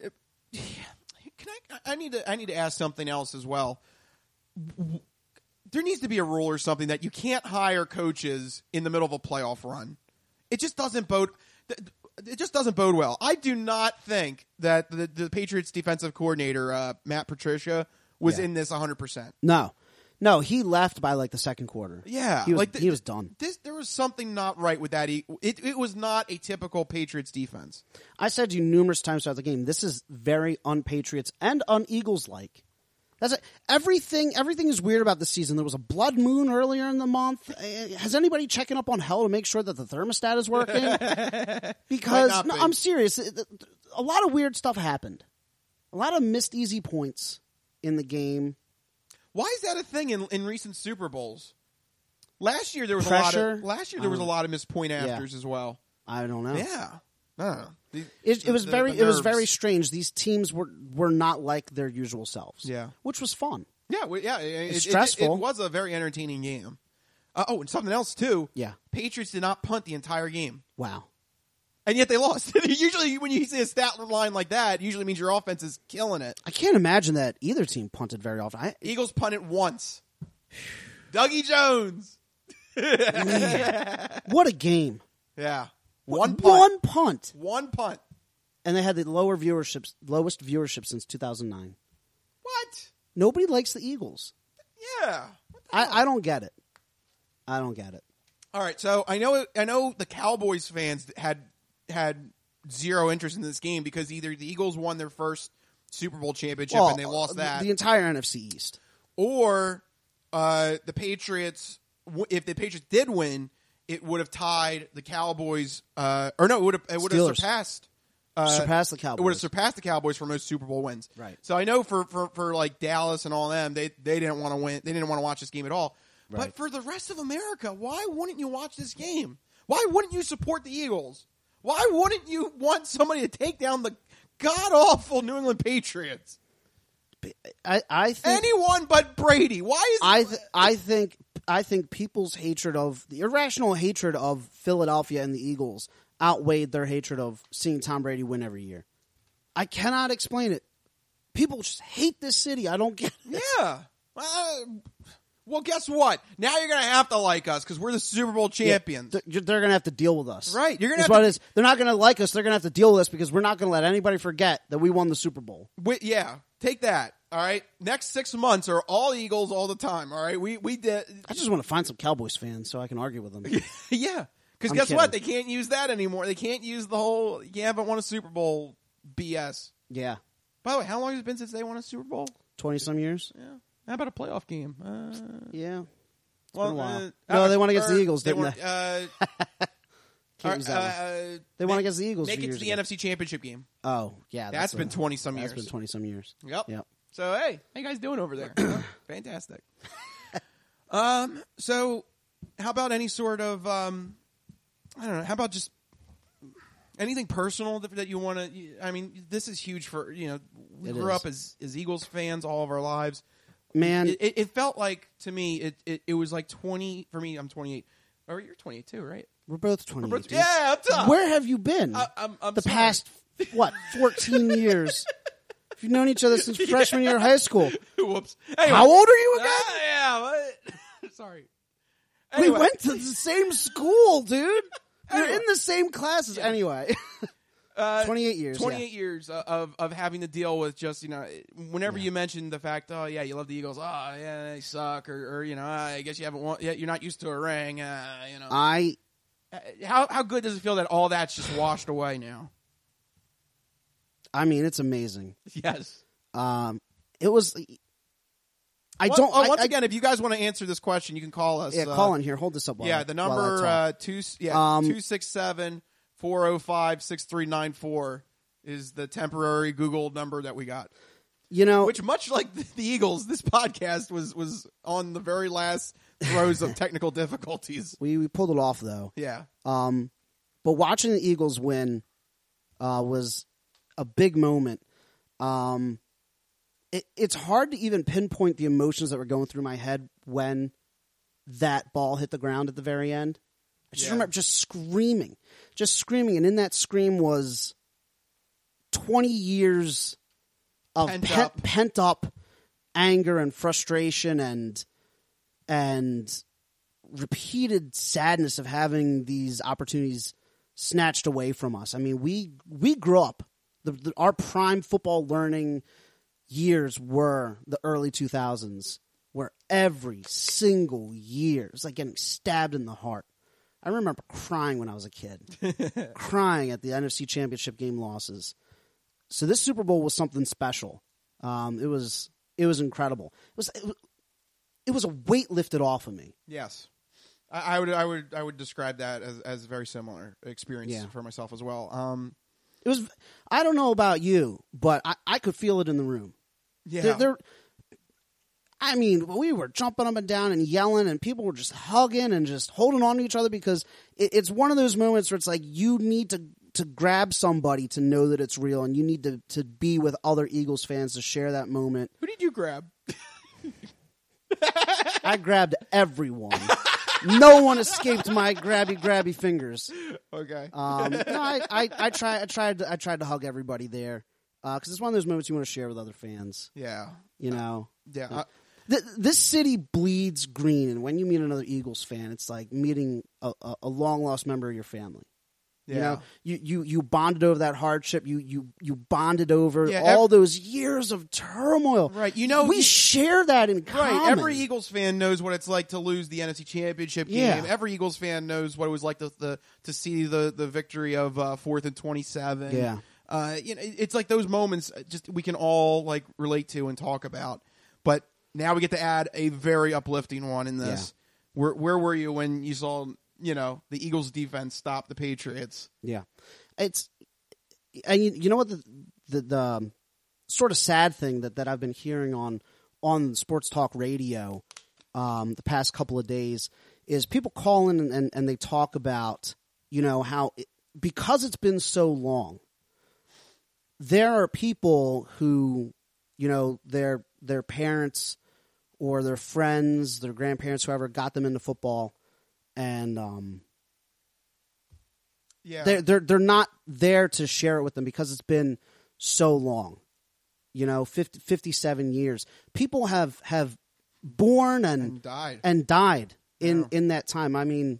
I need to ask something else as well. There needs to be a rule or something that you can't hire coaches in the middle of a playoff run. It just doesn't bode. it just doesn't bode well. I do not think that the Patriots defensive coordinator, Matt Patricia, was in this 100%. No, he left by like the second quarter. Yeah. He was done. There was something not right with that. It was not a typical Patriots defense. I said to you numerous times throughout the game, this is very un-Patriots and un-Eagles-like. That's it. Everything is weird about this season. There was a blood moon earlier in the month. Has anybody checking up on hell to make sure that the thermostat is working? Because no, I'm serious. A lot of weird stuff happened. A lot of missed easy points in the game. Why is that a thing in recent Super Bowls? Last year there was Pressure? a lot of missed point afters as well. I don't know. Yeah. I don't know. It was very strange. These teams were not like their usual selves. Yeah. Which was fun. Yeah, it's stressful. It was a very entertaining game. And something else too. Yeah. Patriots did not punt the entire game. Wow. And yet they lost. Usually when you see a stat line like that, it usually means your offense is killing it. I can't imagine that either team punted very often. Eagles punted once. Dougie Jones. What a game. Yeah. One punt. And they had the lowest viewership since 2009. What? Nobody likes the Eagles. Yeah. I don't get it. I don't get it. All right, so I know the Cowboys fans had zero interest in this game because either the Eagles won their first Super Bowl championship and they lost that. The entire NFC East. Or the Patriots, if the Patriots did win, it would have tied the Cowboys, it would have surpassed the Cowboys. It would have surpassed the Cowboys for most Super Bowl wins. Right. So I know for like Dallas and all them, they didn't want to win. They didn't want to watch this game at all. Right. But for the rest of America, why wouldn't you watch this game? Why wouldn't you support the Eagles? Why wouldn't you want somebody to take down the god-awful New England Patriots? I think anyone but Brady. Why is I think people's hatred of the irrational hatred of Philadelphia and the Eagles outweighed their hatred of seeing Tom Brady win every year. I cannot explain it. People just hate this city. I don't get it. Yeah. Well, guess what? Now you're going to have to like us because we're the Super Bowl champions. Yeah, they're going to have to deal with us. Right. You're gonna have to, they're not going to like us. They're going to have to deal with us because we're not going to let anybody forget that we won the Super Bowl. Yeah. Take that. All right. Next 6 months are all Eagles all the time. All right. We did. I just want to find some Cowboys fans so I can argue with them. Yeah. Because guess what? They can't use that anymore. They can't use the whole, you haven't won a Super Bowl BS. Yeah. By the way, how long has it been since they won a Super Bowl? 20-some years. Yeah. How about a playoff game? Yeah. It's well, been a while. No, they won against the Eagles, didn't they? Can't use that one. They won against the Eagles. Make it to the NFC Championship game. Oh, yeah. That's been 20-some years. That's been 20-some years. Yep. Yep. So, hey, how you guys doing over there? Fantastic. So, how about any sort of, I don't know, how about just anything personal that you want to, I mean, this is huge for, we grew up as Eagles fans all of our lives. Man. It felt like, to me, it was like 20, for me, I'm 28. Or you're 28 too, right? We're both 28. Yeah, up top. Where have you been? I'm the sorry. past, 14 years? You've known each other since freshman year of high school. Whoops. Anyway. How old are you again? Yeah, what? Sorry. Anyway. We went to the same school, dude. We're in the same classes. Yeah. Anyway. 28 years. 28 years of having to deal with just, whenever you mention the fact, oh, yeah, you love the Eagles. Oh, yeah, they suck. Or I guess you haven't won. Yeah, you're not used to a ring. How good does it feel that all that's just washed away now? I mean, it's amazing. Yes. It was. Once again, if you guys want to answer this question, you can call us. Yeah, call in here. Hold this up. The number 267-405-6394 is the temporary Google number that we got. Which, much like the Eagles, this podcast was on the very last throes of technical difficulties. We pulled it off though. Yeah. But watching the Eagles win was a big moment. It's hard to even pinpoint the emotions that were going through my head when that ball hit the ground at the very end. I just remember just screaming. And in that scream was 20 years of pent up anger and frustration and repeated sadness of having these opportunities snatched away from us. I mean, we grew up. Our prime football learning years were the early 2000s, where every single year it was like getting stabbed in the heart. I remember crying when I was a kid, crying at the NFC Championship game losses. So this Super Bowl was something special. It was incredible. It was a weight lifted off of me. Yes. I would describe that as a very similar experience for myself as well. It was. I don't know about you, but I could feel it in the room. Yeah. I mean, we were jumping up and down and yelling, and people were just hugging and just holding on to each other because it's one of those moments where it's like you need to grab somebody to know that it's real, and you need to be with other Eagles fans to share that moment. Who did you grab? I grabbed everyone. No one escaped my grabby fingers. Okay. No, I tried to hug everybody there because it's one of those moments you want to share with other fans. Yeah. You know. Yeah. This city bleeds green, and when you meet another Eagles fan, it's like meeting a long lost member of your family. Yeah. You know, you bonded over that hardship. You bonded over all those years of turmoil. Right. You know, we share that in common. Right. Every Eagles fan knows what it's like to lose the NFC Championship game. Yeah. Every Eagles fan knows what it was like to see the victory of 4th and 27. Yeah. You know, it's like those moments just we can all like relate to and talk about. But now we get to add a very uplifting one in this. Yeah. Where were you when you saw, you know, the Eagles defense stop the Patriots? Yeah. And you know what the sort of sad thing that I've been hearing on sports talk radio the past couple of days is people call in and they talk about, you know, how because it's been so long, there are people who, you know, their parents or their friends, their grandparents, whoever got them into football, and they're not there to share it with them because it's been so long. You know, 57 years. People have born and died in that time. I mean,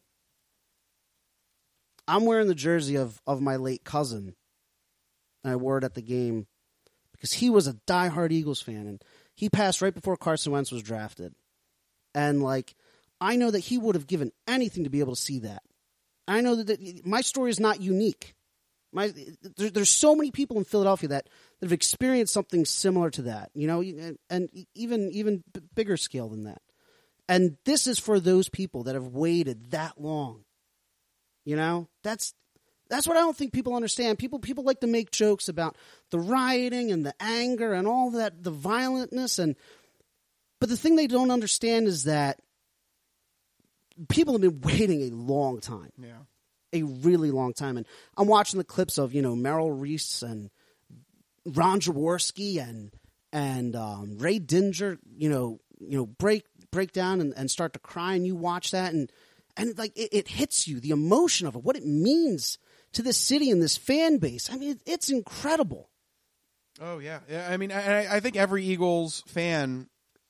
I'm wearing the jersey of my late cousin. I wore it at the game because he was a diehard Eagles fan, and he passed right before Carson Wentz was drafted. And, like, I know that he would have given anything to be able to see that. I know that my story is not unique. There's so many people in Philadelphia that have experienced something similar to that, you know, and even bigger scale than that. And this is for those people that have waited that long. You know, that's what I don't think people understand. People like to make jokes about the rioting and the anger and all that, the violentness, but the thing they don't understand is that people have been waiting a long time. Yeah. A really long time. And I'm watching the clips of, you know, Merrill Reese and Ron Jaworski and Ray Dinger, you know, break down and start to cry, and you watch that and like it hits you, the emotion of it, what it means to this city and this fan base. I mean, it's incredible. Oh yeah. I mean, I think every Eagles fan,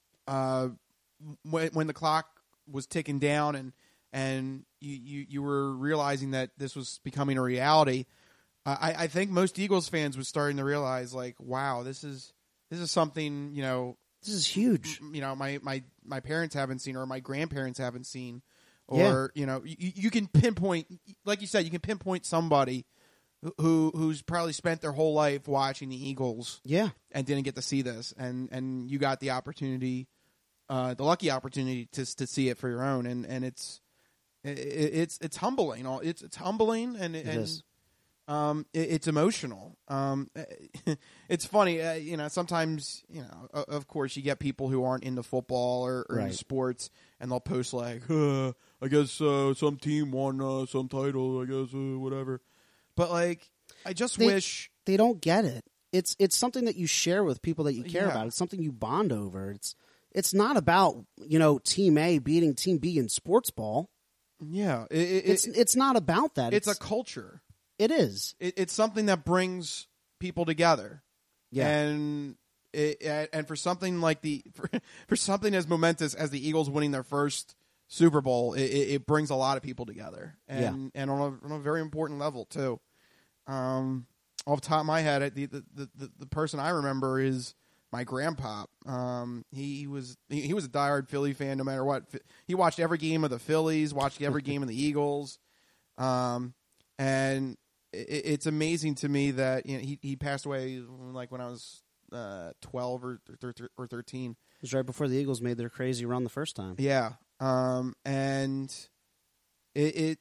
when the clock was ticking down and you were realizing that this was becoming a reality, I think most Eagles fans were starting to realize, like, wow, this is something, you know, this is huge. You know, my parents haven't seen, or my grandparents haven't seen, or you know, you can pinpoint, like you said, you can pinpoint somebody who's probably spent their whole life watching the Eagles, and didn't get to see this, and you got the opportunity, the lucky opportunity to see it for your own, and it's humbling. It's humbling, and it's emotional. It's funny, you know. Sometimes, you know, of course, you get people who aren't into football or into sports, and they'll post like, "I guess some team won some title. I guess whatever." But like, I just wish they don't get it. It's something that you share with people that you care about. It's something you bond over. It's not about, you know, Team A beating Team B in sports ball. Yeah, it's not about that. It's a culture. It is. It's something that brings people together. Yeah, and for something like for something as momentous as the Eagles winning their first Super Bowl, it brings a lot of people together, and on a very important level too. Off the top of my head, the person I remember is my grandpa. He was a diehard Philly fan no matter what. He watched every game of the Phillies, watched every game of the Eagles, and it's amazing to me that he passed away like when I was 12 or 13. It was right before the Eagles made their crazy run the first time. Yeah, and it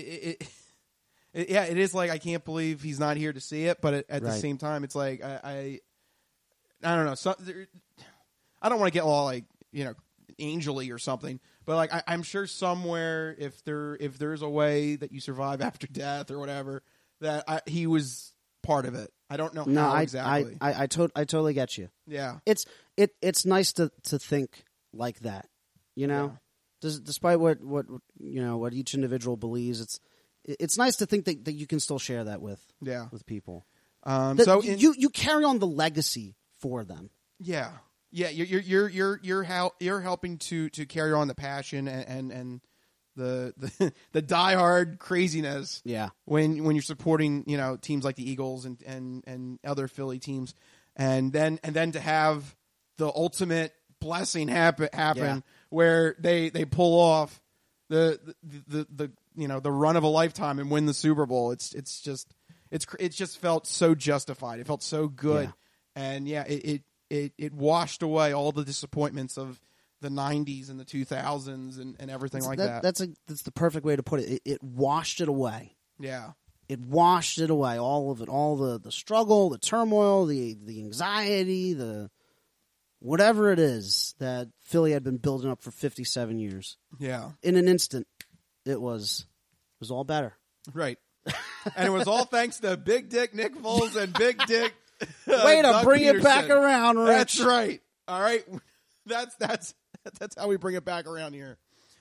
is like I can't believe he's not here to see it, but at the same time, it's like I don't know. I don't want to get all like angel-y or something, but like I'm sure somewhere if there's a way that you survive after death or whatever, that he was part of it. I don't know how exactly. I totally get you. Yeah, it's nice to think like that, despite what each individual believes. It's nice to think that you can still share that with people. So you carry on the legacy for them. Yeah. You're helping to carry on the passion and the diehard craziness. Yeah. When you're supporting teams like the Eagles and other Philly teams, and then to have the ultimate blessing happen where they pull off the run of a lifetime and win the Super Bowl. It's just felt so justified. It felt so good, and it washed away all the disappointments of the 90s and the 2000s and everything like that. That's the perfect way to put it. It washed it away. Yeah. It washed it away. All of it. All the struggle, the turmoil, the anxiety, the whatever it is that Philly had been building up for 57 years. Yeah. In an instant, it was all better. Right. And it was all thanks to Big Dick Nick Foles and Big Dick way to Doug bring Peterson. It back around, Rich. That's right. All right. That's how we bring it back around here.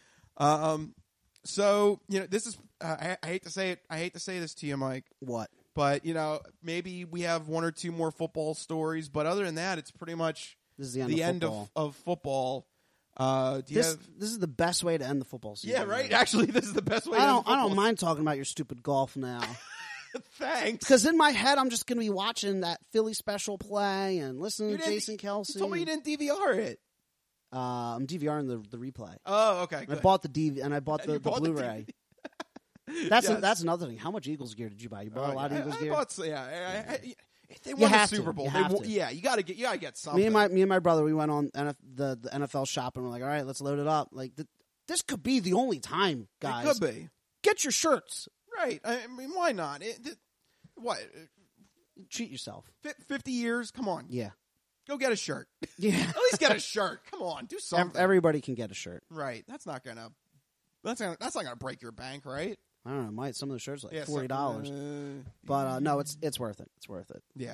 So, this is I hate to say it. I hate to say this to you, Mike. What? But, maybe we have one or two more football stories, but other than that, it's pretty much this is the end of football. This is the best way to end the football season. Yeah, right. Actually, this is the best way to end the football I don't mind talking about your stupid golf now. Thanks. Because in my head, I'm just going to be watching that Philly special play and listening to Jason Kelsey. You told me you didn't DVR it. I'm DVRing the replay. Oh, okay. Good. I bought the Blu-ray. That's another thing. How much Eagles gear did you buy? You bought a lot of Eagles gear. If they won the Super Bowl, you got to get something. Me and my brother, we went on the NFL shop and we're like, all right, let's load it up. Like this could be the only time, guys. It could be. Get your shirts. Right. I mean, why not? What? Treat yourself. 50 years? Come on. Yeah. Go get a shirt. Yeah. At least get a shirt. Come on, do something. Everybody can get a shirt. Right. That's not gonna break your bank, right? I don't know. Some of the shirts are like $40, but no, it's worth it. It's worth it. Yeah.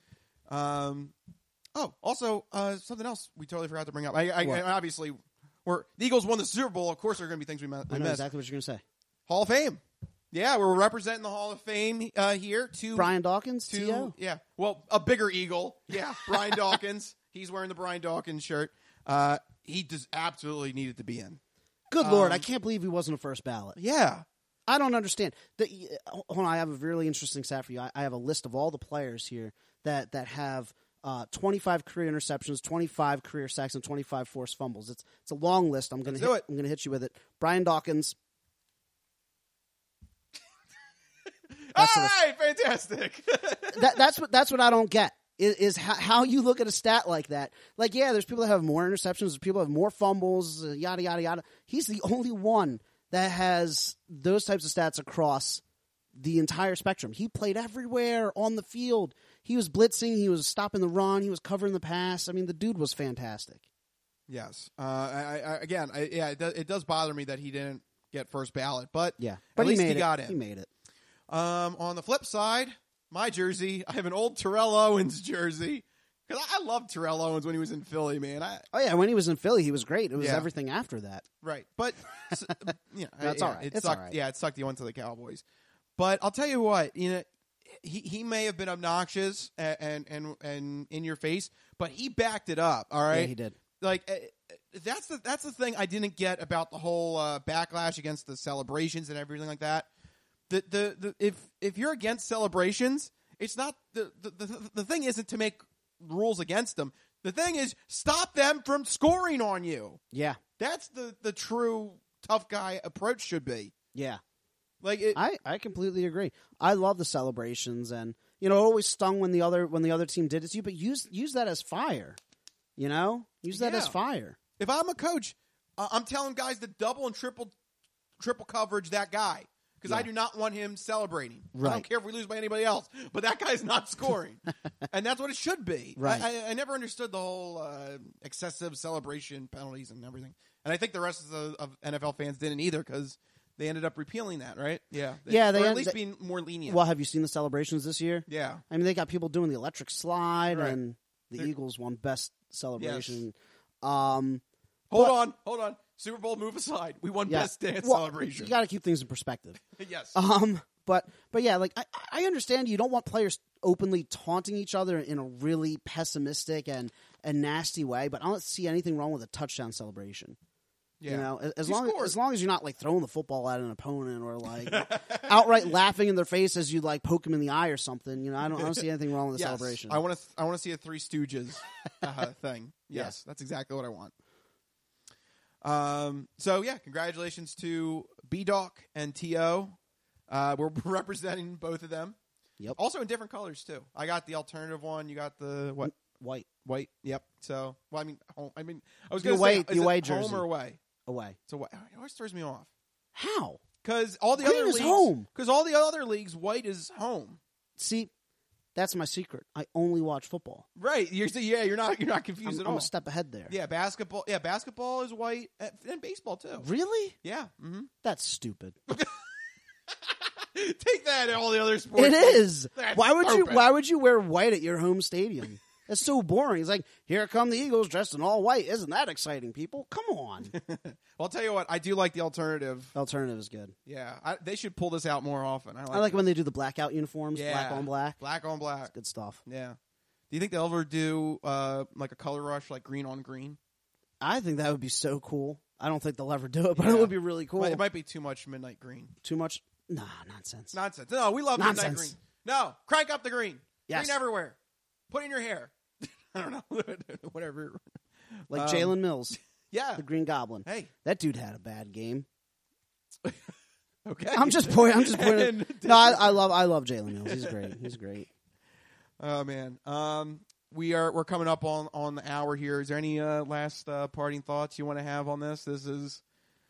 Also, something else we totally forgot to bring up. I obviously, the Eagles won the Super Bowl. Of course, there are going to be things we missed. I know exactly what you're going to say. Hall of Fame. Yeah, we're representing the Hall of Fame here. Brian Dawkins, T.O. Yeah, well, a bigger Eagle. Yeah, Brian Dawkins. He's wearing the Brian Dawkins shirt. He just absolutely needed to be in. Good Lord, I can't believe he wasn't a first ballot. Yeah. I don't understand. Hold on, I have a really interesting stat for you. I have a list of all the players here that have 25 career interceptions, 25 career sacks, and 25 forced fumbles. It's a long list. I'm going to hit you with it. Brian Dawkins. All right, fantastic. That's what I don't get is how you look at a stat like that. Like, yeah, there's people that have more interceptions, there's people that have more fumbles, yada yada yada. He's the only one that has those types of stats across the entire spectrum. He played everywhere on the field. He was blitzing, he was stopping the run, he was covering the pass. I mean, the dude was fantastic. Yes. It does bother me that he didn't get first ballot, but but at least he got in. He made it. On the flip side, my jersey, I have an old Terrell Owens jersey. Because I loved Terrell Owens when he was in Philly, man. When he was in Philly, he was great. It was everything after that. Right. But, that's all right. It sucked. All right. Yeah, it sucked he went to the Cowboys. But I'll tell you what, he may have been obnoxious and in your face, but he backed it up, all right? Yeah, he did. Like, that's the thing I didn't get about the whole backlash against the celebrations and everything like that. If you're against celebrations, it's not the thing isn't to make rules against them. The thing is stop them from scoring on you. Yeah. That's the true tough guy approach should be. Yeah. Like I completely agree. I love the celebrations, and it always stung when the other team did it to you, but use that as fire. Use that as fire. If I'm a coach, I'm telling guys to double and triple coverage that guy. Because I do not want him celebrating. Right. I don't care if we lose by anybody else, but that guy's not scoring. And that's what it should be. Right. I never understood the whole excessive celebration penalties and everything. And I think the rest of NFL fans didn't either because they ended up repealing that, right? Yeah. Or at least being more lenient. Well, have you seen the celebrations this year? Yeah. I mean, they got people doing the electric slide, Right. and the Eagles won best celebration. Yes. Hold on. Super Bowl move aside. We won best dance celebration. You got to keep things in perspective. Yes. But yeah, like I understand you don't want players openly taunting each other in a really pessimistic and nasty way, but I don't see anything wrong with a touchdown celebration. Yeah. As long as you're not like throwing the football at an opponent or like outright laughing in their face as you like poke them in the eye or something. I don't see anything wrong with the celebration. I want to see a Three Stooges thing. Yes, that's exactly what I want. So yeah, congratulations to B-Doc and T.O. We're representing both of them. Yep. Also in different colors too. I got the alternative one. You got the what? White. Yep. So, home. I was The going to say, away- is the away it jersey. home or away? Away. It's away. It always throws me off. How? Because all the Green other is leagues, home. Because all the other leagues, white is home. See, that's my secret. I only watch football. Right. You're not confused at all. I'm a step ahead there. Yeah, basketball. Yeah, basketball is white, and baseball too. Really? Yeah. Mm-hmm. That's stupid. Take that and all the other sports. It is. That's Why stupid. would you wear white at your home stadium? That's so boring. It's like, here come the Eagles dressed in all white. Isn't that exciting, people? Come on. Well, I'll tell you what. I do like the alternative. Alternative is good. Yeah, they should pull this out more often. I like when they do the blackout uniforms, Yeah. black on black. Black on black. It's good stuff. Yeah. Do you think they'll ever do like a color rush, like green on green? I think that would be so cool. I don't think they'll ever do it, but Yeah. it would be really cool. Well, it might be too much midnight green. Too much? Nah, nonsense. Nonsense. No, we love Nonsense. midnight green. No, crank up the green. Yes. Green everywhere. Put it in your hair. I don't know. Whatever. Like Jalen Mills, Yeah. the Green Goblin. Hey. That dude had a bad game. Okay. I'm just pointing. No, I love Jalen Mills. He's great. Oh man. We're coming up on the hour here. Is there any last parting thoughts you want to have on this? This is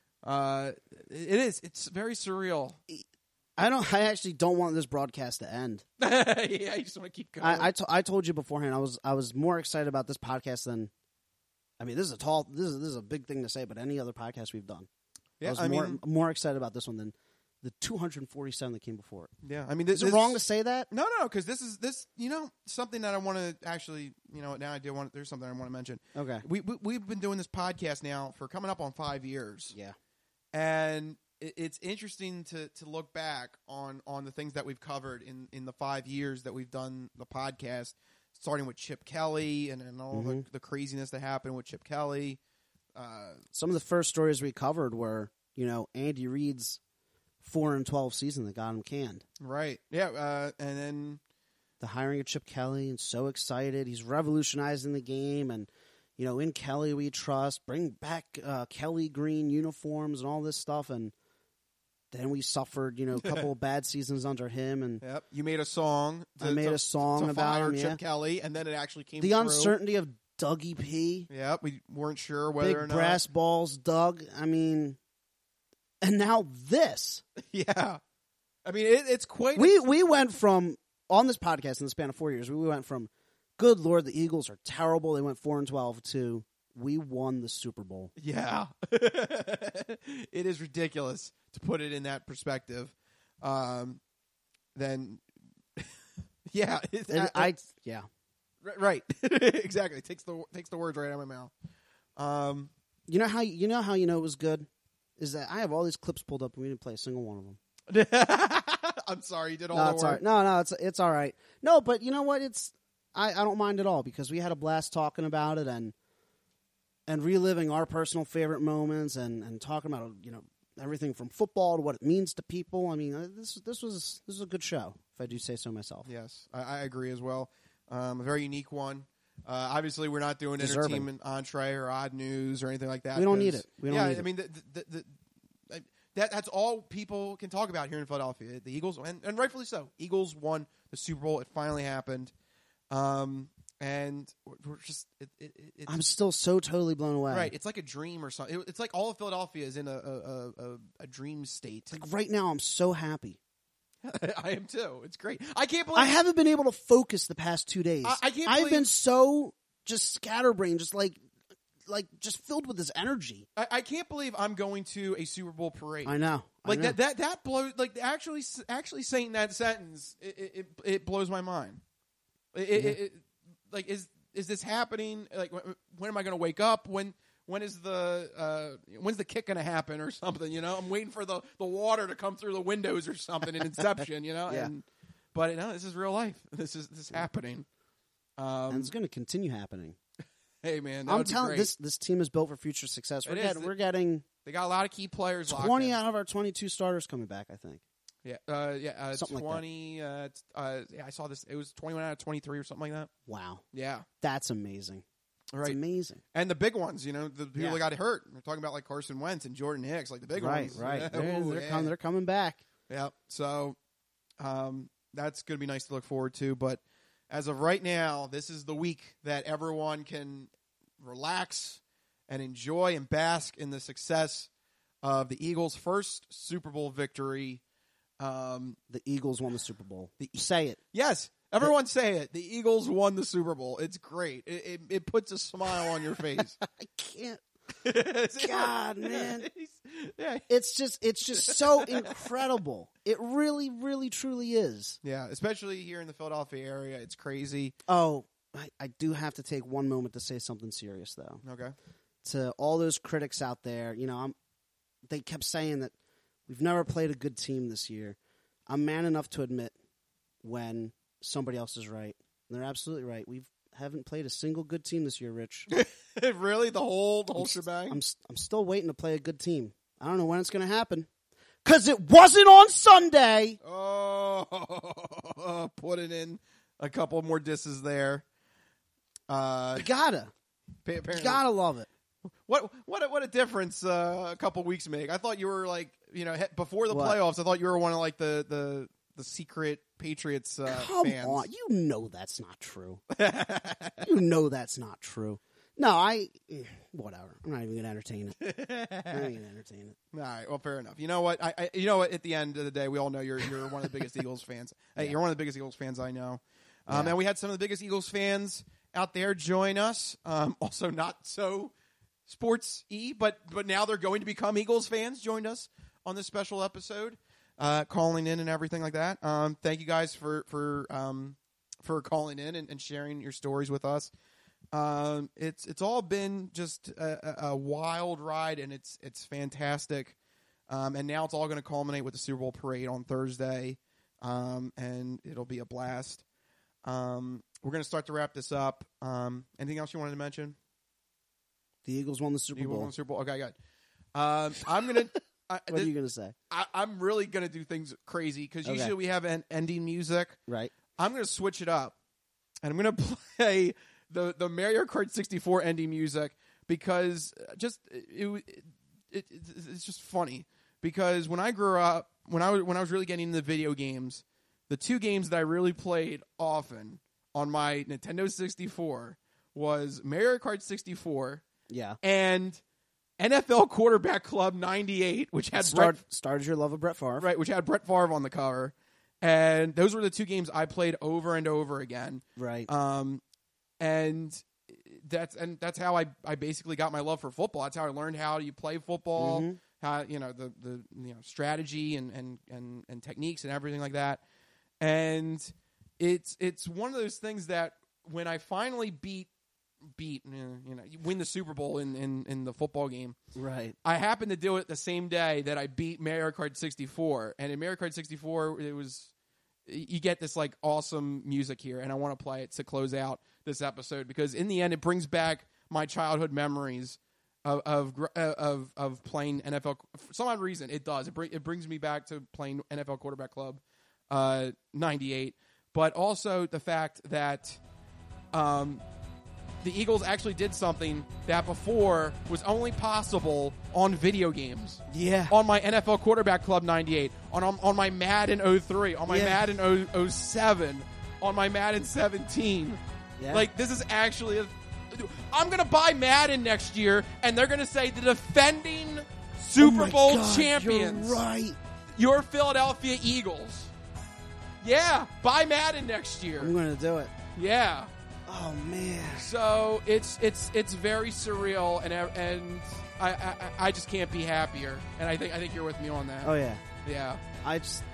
it's very surreal. I actually don't want this broadcast to end. Yeah, you just want to keep going. I told you beforehand. I was more excited about this podcast than. I mean, this is a big thing to say, but any other podcast we've done. Yeah, I was more excited about this one than the 247 that came before it. Yeah, I mean, is it wrong to say that? No, because this is something that I want to actually now I do want. There's something I want to mention. Okay, we've been doing this podcast now for coming up on 5 years. Yeah, and it's interesting to look back on the things that we've covered in the 5 years that we've done the podcast, starting with Chip Kelly and all the craziness that happened with Chip Kelly. Some of the first stories we covered were, Andy Reid's 4-12 season that got him canned. Right. Yeah. And then the hiring of Chip Kelly, and so excited. He's revolutionizing the game, and in Kelly we trust. Bring back Kelly green uniforms and all this stuff, and then we suffered, a couple of bad seasons under him. And yep, you made a song. I made a song about fire him. Chip Kelly, and then it actually came. The true. uncertainty of Dougie P. Yep, we weren't sure whether Big or not. brass balls, Doug. I mean, and now this. Yeah, I mean it's quite. We went from on this podcast in the span of 4 years. We went from, good Lord, the Eagles are terrible. They went 4-12 to we won the Super Bowl. Yeah, it is ridiculous to put it in that perspective. Then, yeah, yeah. Right. Exactly. Takes the words right out of my mouth. You know how it was good is that I have all these clips pulled up and we didn't play a single one of them. I'm sorry, you did all the work. No, it's all right. No, but you know what? I don't mind at all because we had a blast talking about it, and and reliving our personal favorite moments and talking about, everything from football to what it means to people. I mean, this was a good show, if I do say so myself. Yes, I agree as well. A very unique one. Obviously, we're not doing Deserving. entertainment entree or odd news or anything like that. We don't need it. We don't need I mean, that's all people can talk about here in Philadelphia. The Eagles, and rightfully so. Eagles won the Super Bowl. It finally happened. And we're just I'm still so totally blown away. right. It's like a dream or something. It's like all of Philadelphia is in a dream state. Like right now, I'm so happy. I am too. It's great. I can't believe I haven't been able to focus the past 2 days. I can't I've believe- been so just scatterbrained, just like just filled with this energy. I can't believe I'm going to a Super Bowl parade. I know. Like I know. that blows. Like actually saying that sentence, it blows my mind. Like is this happening? Like when am I going to wake up? When is when's the kick going to happen or something? I'm waiting for the water to come through the windows or something in Inception. Yeah. But this is real life. This is happening. And it's going to continue happening. Hey man, I'm telling you, this team is built for future success. We're getting they got a lot of key players. 20 out of our 22 starters coming back, I think. Yeah, Something like 20. I saw this. It was 21 out of 23 or something like that. Wow. Yeah, That's amazing. right. It's amazing. And the big ones, the people Yeah. that got hurt. We're talking about like Carson Wentz and Jordan Hicks, like the big ones. Right. Yeah. They're coming back. Yeah. So, that's going to be nice to look forward to. But as of right now, this is the week that everyone can relax and enjoy and bask in the success of the Eagles' first Super Bowl victory. The Eagles won the Super Bowl. Say it. Yes, everyone say it. The Eagles won the Super Bowl. It's great. It puts a smile on your face. I can't. God, man. Yeah. It's just so incredible. It really, really, truly is. Yeah, especially here in the Philadelphia area. It's crazy. Oh, I do have to take one moment to say something serious, though. Okay. To all those critics out there, they kept saying that we've never played a good team this year. I'm man enough to admit when somebody else is right. And they're absolutely right. We haven't played a single good team this year, Rich. Really? The whole shebang? I'm still waiting to play a good team. I don't know when it's going to happen. Because it wasn't on Sunday. Oh, put it in a couple more disses there. You gotta. Apparently. You gotta love it. What a difference a couple weeks make. I thought you were like, before the What? playoffs, I thought you were one of like the secret Patriots Come fans. on. You know that's not true. You know that's not true. No, whatever. I'm not even going to entertain it. I'm not even going to entertain it. All right, well, fair enough. You know what? You know what? At the end of the day, we all know you're one of the biggest Eagles fans. Hey, you're one of the biggest Eagles fans I know. And we had some of the biggest Eagles fans out there join us. Also, not so sports-y, but now they're going to become Eagles fans. Joined us on this special episode, calling in and everything like that. Thank you guys for calling in and sharing your stories with us. It's all been just a wild ride, and it's fantastic. And now it's all going to culminate with the Super Bowl parade on Thursday, and it'll be a blast. We're going to start to wrap this up. Anything else you wanted to mention? The Eagles won the Super Eagles Bowl. won the Super Bowl. Okay, good. I'm gonna. What are you going to say? I'm really going to do things crazy because Okay. usually we have an ending music. Right. I'm going to switch it up, and I'm going to play the Mario Kart 64 ending music because it's just funny. Because when I grew up, when I was really getting into video games, the two games that I really played often on my Nintendo 64 was Mario Kart 64 Yeah. and NFL Quarterback Club 98, which had Started your love of Brett Favre. which had Brett Favre on the cover. And those were the two games I played over and over again. Right. And that's how I basically got my love for football. That's how I learned how you play football, Mm-hmm. how the strategy and techniques and everything like that. And it's one of those things that when I finally win the Super Bowl in the football game, Right. I happened to do it the same day that I beat Mario Kart 64. And in Mario Kart 64, you get this like awesome music here, and I want to play it to close out this episode because in the end, it brings back my childhood memories of playing NFL. For some odd reason, it does. It brings me back to playing NFL Quarterback Club 98, but also the fact that the Eagles actually did something that before was only possible on video games. Yeah. On my NFL Quarterback Club 98, on my Madden 03, on my Madden 07, on my Madden 17. Yeah. Like, this is actually I'm going to buy Madden next year, and they're going to say the defending Super Bowl champions. You're right. Your Philadelphia Eagles. Yeah, buy Madden next year. I'm going to do it. Yeah. Oh man! So it's very surreal, and I just can't be happier. And I think you're with me on that. Oh yeah, yeah. I just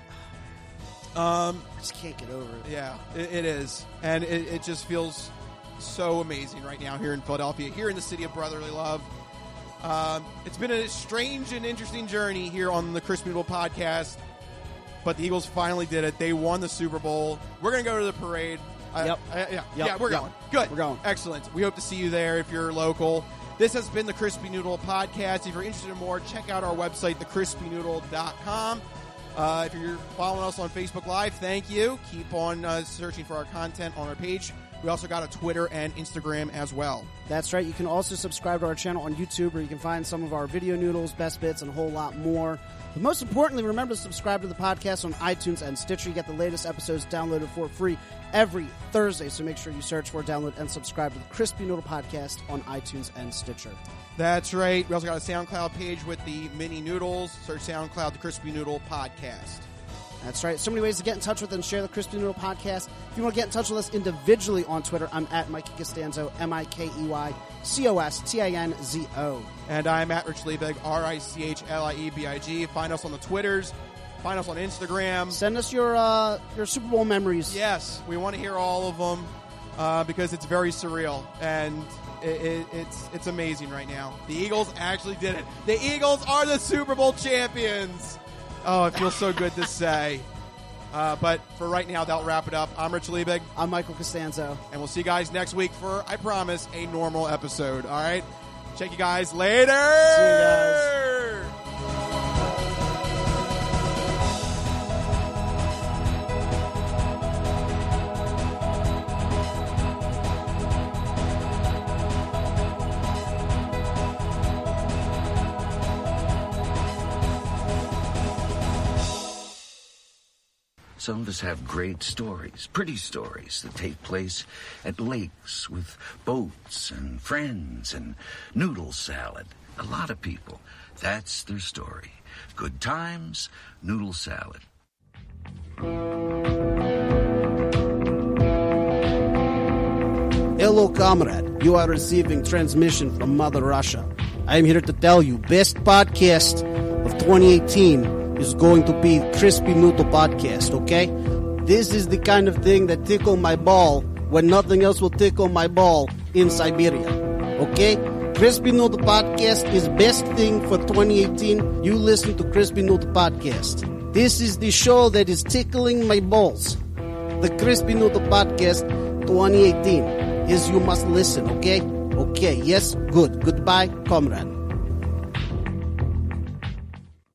can't get over it. Yeah, it is, and it just feels so amazing right now here in Philadelphia, here in the city of brotherly love. It's been a strange and interesting journey here on the Crispy Noodle podcast, but the Eagles finally did it. They won the Super Bowl. We're gonna go to the parade. Yeah, we're going. Good. We're going. Excellent. We hope to see you there if you're local. This has been the Crispy Noodle Podcast. If you're interested in more, check out our website, thecrispynoodle.com. If you're following us on Facebook Live, thank you. Keep on searching for our content on our page. We also got a Twitter and Instagram as well. That's right. You can also subscribe to our channel on YouTube, where you can find some of our video noodles, best bits, and a whole lot more. But most importantly, remember to subscribe to the podcast on iTunes and Stitcher. You get the latest episodes downloaded for free every Thursday, so make sure you search for, download, and subscribe to the Crispy Noodle Podcast on iTunes and Stitcher. That's right. We also got a SoundCloud page with the mini noodles. Search SoundCloud, the Crispy Noodle Podcast. That's right. So many ways to get in touch with and share the Crispy Noodle Podcast. If you want to get in touch with us individually on Twitter, I'm at Mikey Costanzo, MikeyCostanzo. And I'm at Rich Liebig, RichLiebig. Find us on the Twitters. Find us on Instagram. Send us your Super Bowl memories. Yes, we want to hear all of them because it's very surreal and it's amazing right now. The Eagles actually did it. The Eagles are the Super Bowl champions. Oh, it feels so good to say. But for right now, that'll wrap it up. I'm Rich Liebig. I'm Michael Costanzo. And we'll see you guys next week for, I promise, a normal episode. All right? Check you guys later. See you guys. Some of us have great stories, pretty stories that take place at lakes with boats and friends and noodle salad. A lot of people, that's their story. Good times, noodle salad. Hello, comrade. You are receiving transmission from Mother Russia. I am here to tell you, best podcast of 2018 is going to be Crispy Noodle Podcast, okay? This is the kind of thing that tickle my ball when nothing else will tickle my ball in Siberia, okay? Crispy Noodle Podcast is best thing for 2018. You listen to Crispy Noodle Podcast. This is the show that is tickling my balls. The Crispy Noodle Podcast 2018 is you must listen, okay? Okay, yes, good. Goodbye, comrade.